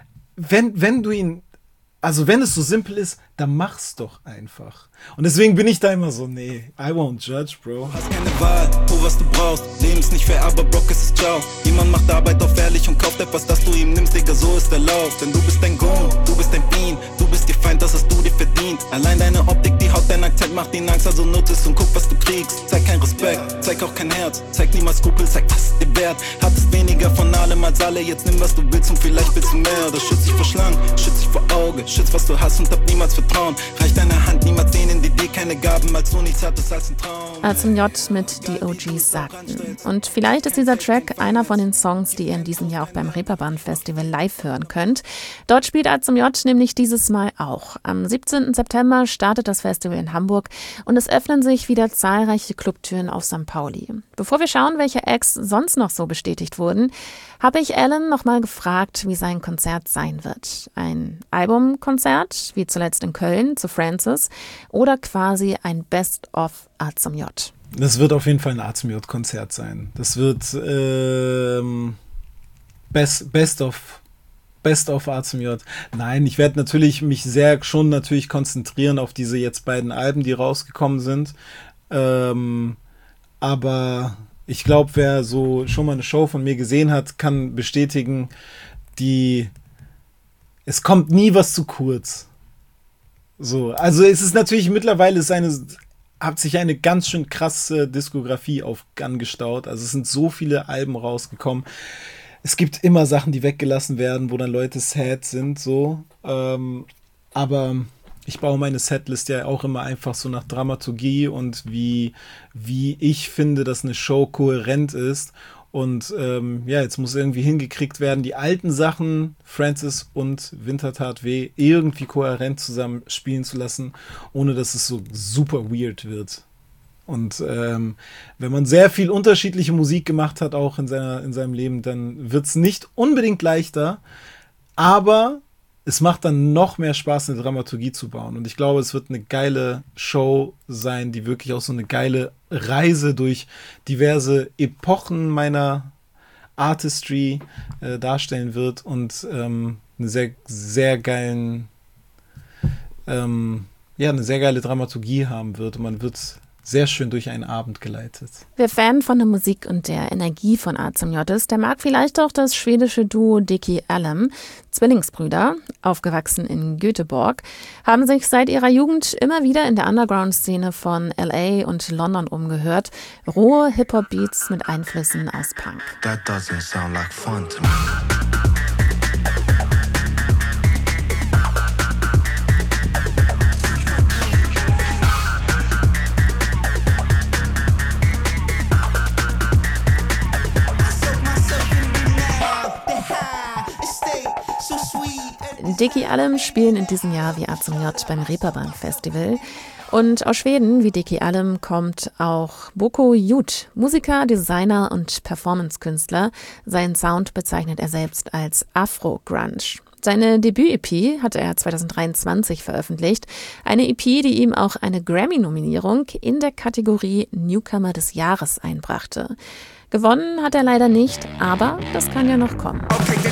Wenn, wenn du ihn, also wenn es so simpel ist, dann mach's doch einfach. Und deswegen bin ich da immer so, nee, I won't judge, Bro. Hast keine Wahl, tu was du brauchst. Leben ist nicht fair, aber Brock ist es ciao. Niemand macht Arbeit auf ehrlich und kauft etwas, das du ihm nimmst, Digga, so ist der Lauf. Denn du bist ein Goon, du bist ein Bean, du bist ihr Feind, das hast du dir verdient. Allein deine Optik, die Haut, dein Akzent macht ihn Angst, also nutz es und guck, was du kriegst. Zeig kein Respekt, zeig auch kein Herz, zeig niemals Skrupel, zeig, was ist dir wert. Hattest weniger von allem als alle, jetzt nimm, was du willst und vielleicht willst du mehr. Das schützt dich vor Schlangen, schützt dich vor Auge, schützt, was du hast und hab niemals Vertrauen. Reich deine Hand niemals denen, die dir keine Gaben, als du nichts hattest als ein Traum. A zum J mit Die O Gs sagten. Und vielleicht ist dieser Track einer von den Songs, die ihr in diesem Jahr auch beim Reeperbahn Festival live hören könnt. Dort spielt A zum J nämlich dieses Mal auch. Am siebzehnten September startet das Festival in Hamburg und es öffnen sich wieder zahlreiche Clubtüren auf Sankt Pauli. Bevor wir schauen, welche Acts sonst noch so bestätigt wurden, habe ich Alan nochmal gefragt, wie sein Konzert sein wird. Ein Albumkonzert, wie zuletzt in Köln zu Francis, oder quasi ein Best-of A zum J. Das wird auf jeden Fall ein A zum J-Konzert sein. Das wird ähm, Best, Best of Best of A zum J. Nein, ich werde natürlich mich sehr schon natürlich konzentrieren auf diese jetzt beiden Alben, die rausgekommen sind. Ähm, aber ich glaube, wer so schon mal eine Show von mir gesehen hat, kann bestätigen, die es kommt nie was zu kurz. So, also es ist natürlich mittlerweile ist eine, hat sich eine ganz schön krasse Diskografie auf angestaut. Also es sind so viele Alben rausgekommen. Es gibt immer Sachen, die weggelassen werden, wo dann Leute sad sind, so. Ähm, aber ich baue meine Setlist ja auch immer einfach so nach Dramaturgie und wie, wie ich finde, dass eine Show kohärent ist. Und ähm, ja, jetzt muss irgendwie hingekriegt werden, die alten Sachen, Francis und Wintertat W, irgendwie kohärent zusammen spielen zu lassen, ohne dass es so super weird wird. Und ähm, wenn man sehr viel unterschiedliche Musik gemacht hat, auch in, seiner, in seinem Leben, dann wird es nicht unbedingt leichter, aber es macht dann noch mehr Spaß, eine Dramaturgie zu bauen. Und ich glaube, es wird eine geile Show sein, die wirklich auch so eine geile Reise durch diverse Epochen meiner Artistry äh, darstellen wird und ähm, eine sehr, sehr geilen, ähm, ja, eine sehr geile Dramaturgie haben wird. Und man wird sehr schön durch einen Abend geleitet. Wer Fan von der Musik und der Energie von A Z J ist, der mag vielleicht auch das schwedische Duo Dickie Alem. Zwillingsbrüder, aufgewachsen in Göteborg, haben sich seit ihrer Jugend immer wieder in der Underground-Szene von L A und London umgehört. Rohe Hip-Hop-Beats mit Einflüssen aus Punk. That doesn't sound like fun to me. Dickie Alem spielen in diesem Jahr wie A Z J beim Reeperbahn Festival. Und aus Schweden, wie Dickie Alem, kommt auch Boko Jut, Musiker, Designer und Performance-Künstler. Seinen Sound bezeichnet er selbst als Afro-Grunge. Seine Debüt-E P hatte er zwanzig dreiundzwanzig veröffentlicht. Eine E P, die ihm auch eine Grammy-Nominierung in der Kategorie Newcomer des Jahres einbrachte. Gewonnen hat er leider nicht, aber das kann ja noch kommen.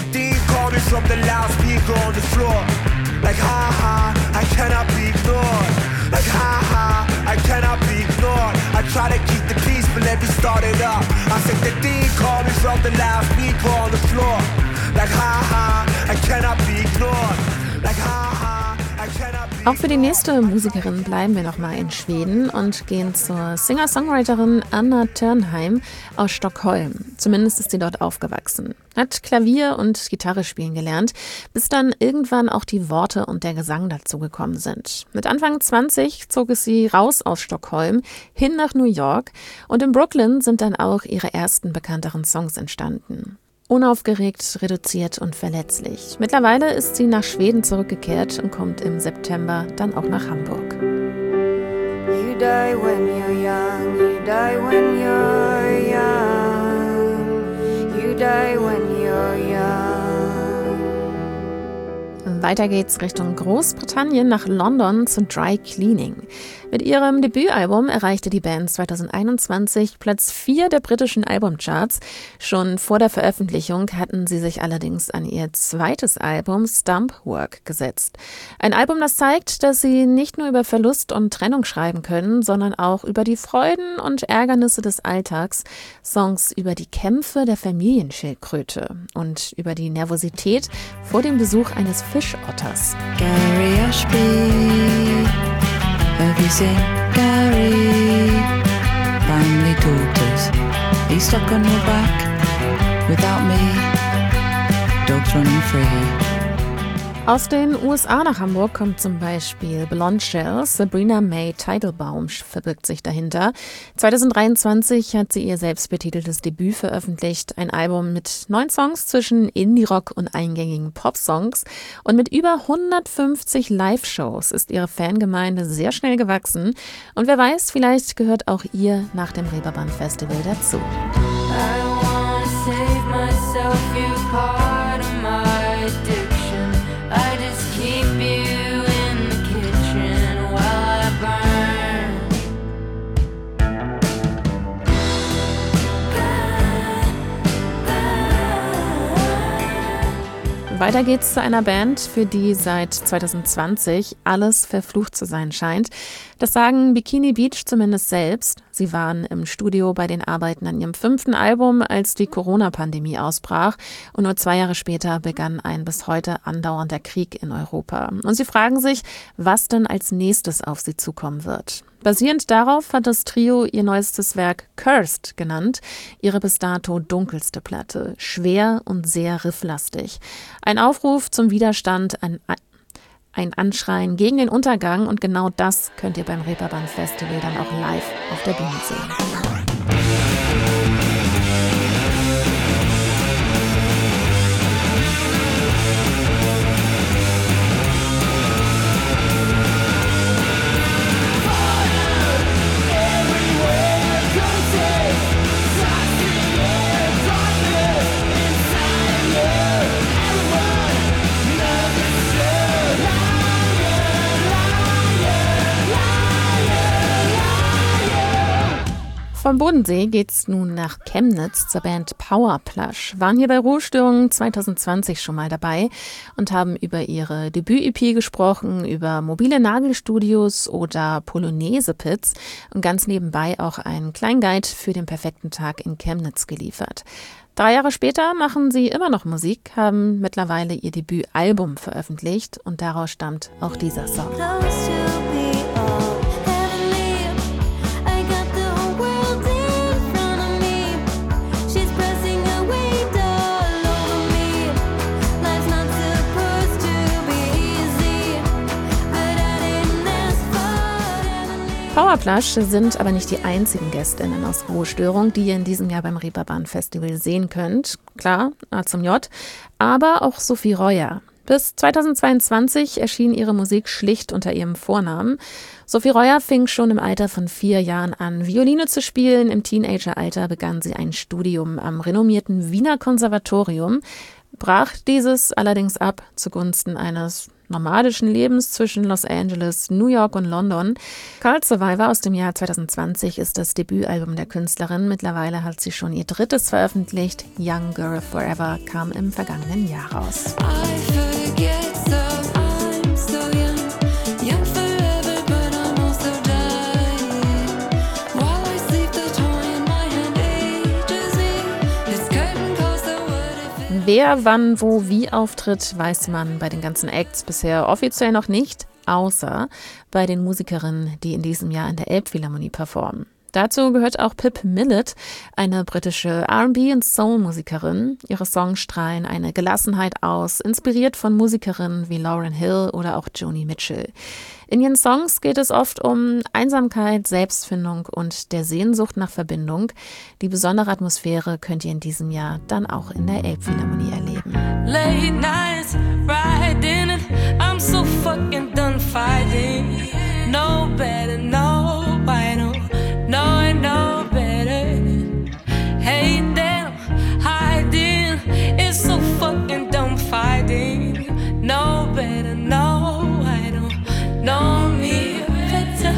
Auch für die nächste Musikerin bleiben wir nochmal in Schweden und gehen zur Singer-Songwriterin Anna Törnheim aus Stockholm. Zumindest ist sie dort aufgewachsen. Hat Klavier und Gitarre spielen gelernt, bis dann irgendwann auch die Worte und der Gesang dazu gekommen sind. Mit Anfang zwanzig zog es sie raus aus Stockholm, hin nach New York, und in Brooklyn sind dann auch ihre ersten bekannteren Songs entstanden. Unaufgeregt, reduziert und verletzlich. Mittlerweile ist sie nach Schweden zurückgekehrt und kommt im September dann auch nach Hamburg. You die when you're young, you die when you're young, you die when you're young. Weiter geht's Richtung Großbritannien nach London zu Dry Cleaning. Mit ihrem Debütalbum erreichte die Band zwanzig einundzwanzig Platz vier der britischen Albumcharts. Schon vor der Veröffentlichung hatten sie sich allerdings an ihr zweites Album Stump Work gesetzt. Ein Album, das zeigt, dass sie nicht nur über Verlust und Trennung schreiben können, sondern auch über die Freuden und Ärgernisse des Alltags, Songs über die Kämpfe der Familienschildkröte und über die Nervosität vor dem Besuch eines Fischotters. Gary Ashby, have you seen Gary? Family daughters, he's stuck on your back without me, dogs running free. Aus den U S A nach Hamburg kommt zum Beispiel Blonde Shells. Sabrina May Teitelbaum verbirgt sich dahinter. zwanzig dreiundzwanzig hat sie ihr selbstbetiteltes Debüt veröffentlicht. Ein Album mit neun Songs zwischen Indie-Rock und eingängigen Pop-Songs. Und mit über hundertfünfzig Live-Shows ist ihre Fangemeinde sehr schnell gewachsen. Und wer weiß, vielleicht gehört auch ihr nach dem Reeperbahn Festival dazu. I wanna save myself, you're part of my addiction. I just keep you in the kitchen while I burn. Weiter geht's zu einer Band, für die seit zwanzig zwanzig alles verflucht zu sein scheint. Das sagen Bikini Beach zumindest selbst. Sie waren im Studio bei den Arbeiten an ihrem fünften Album, als die Corona-Pandemie ausbrach. Und nur zwei Jahre später begann ein bis heute andauernder Krieg in Europa. Und sie fragen sich, was denn als nächstes auf sie zukommen wird. Basierend darauf hat das Trio ihr neuestes Werk Cursed genannt, ihre bis dato dunkelste Platte. Schwer und sehr rifflastig. Ein Aufruf zum Widerstand, ein, ein Anschreien gegen den Untergang, und genau das könnt ihr beim Reeperbahn Festival dann auch live auf der Bühne sehen. Inside you, everyone, nervous. Vom Bodensee geht's nun nach Chemnitz zur Band Powerplush. Waren hier bei Ruhestörungen zwanzig zwanzig schon mal dabei und haben über ihre Debüt-E P gesprochen, über mobile Nagelstudios oder Polonaise-Pits und ganz nebenbei auch einen kleinen Guide für den perfekten Tag in Chemnitz geliefert. Drei Jahre später machen sie immer noch Musik, haben mittlerweile ihr Debütalbum veröffentlicht und daraus stammt auch dieser Song. Powerplush sind aber nicht die einzigen Gästinnen aus Ruhestörung, die ihr in diesem Jahr beim Reeperbahn Festival sehen könnt. Klar, A zum J, aber auch Sophie Reuer. Bis zweitausendzweiundzwanzig erschien ihre Musik schlicht unter ihrem Vornamen. Sophie Reuer fing schon im Alter von vier Jahren an, Violine zu spielen. Im Teenageralter begann sie ein Studium am renommierten Wiener Konservatorium, brach dieses allerdings ab zugunsten eines nomadischen Lebens zwischen Los Angeles, New York und London. Carl Survivor aus dem Jahr zwanzig zwanzig ist das Debütalbum der Künstlerin. Mittlerweile hat sie schon ihr drittes veröffentlicht. Young Girl Forever kam im vergangenen Jahr raus. Wer, wann, wo, wie auftritt, weiß man bei den ganzen Acts bisher offiziell noch nicht, außer bei den Musikerinnen, die in diesem Jahr in der Elbphilharmonie performen. Dazu gehört auch Pip Millett, eine britische R and B- und Soul-Musikerin. Ihre Songs strahlen eine Gelassenheit aus, inspiriert von Musikerinnen wie Lauryn Hill oder auch Joni Mitchell. In ihren Songs geht es oft um Einsamkeit, Selbstfindung und der Sehnsucht nach Verbindung. Die besondere Atmosphäre könnt ihr in diesem Jahr dann auch in der Elbphilharmonie erleben. Late nights, riding it, I'm so fucking done fighting. No better, no, I know, no, I know better. Hey, damn, hiding, it's so fucking dumb fighting. No better, no, I don't know me better.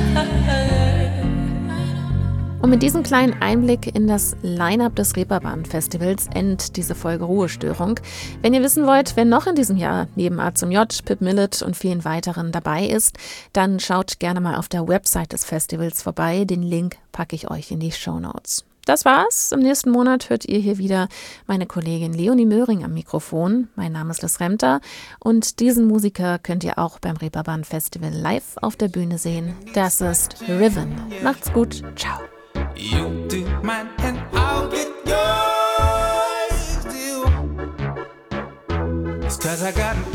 Und mit diesem kleinen Einblick in das Line-Up des Reeperbahn Festivals endet diese Folge Ruhestörung. Wenn ihr wissen wollt, wer noch in diesem Jahr neben A zum J, Pip Millett und vielen weiteren dabei ist, dann schaut gerne mal auf der Website des Festivals vorbei. Den Link packe ich euch in die Shownotes. Das war's. Im nächsten Monat hört ihr hier wieder meine Kollegin Leonie Möhring am Mikrofon. Mein Name ist Liz Remter und diesen Musiker könnt ihr auch beim Reeperbahn Festival live auf der Bühne sehen. Das ist Riven. Macht's gut. Ciao. You do mine and I'll get yours too. It's 'cause I got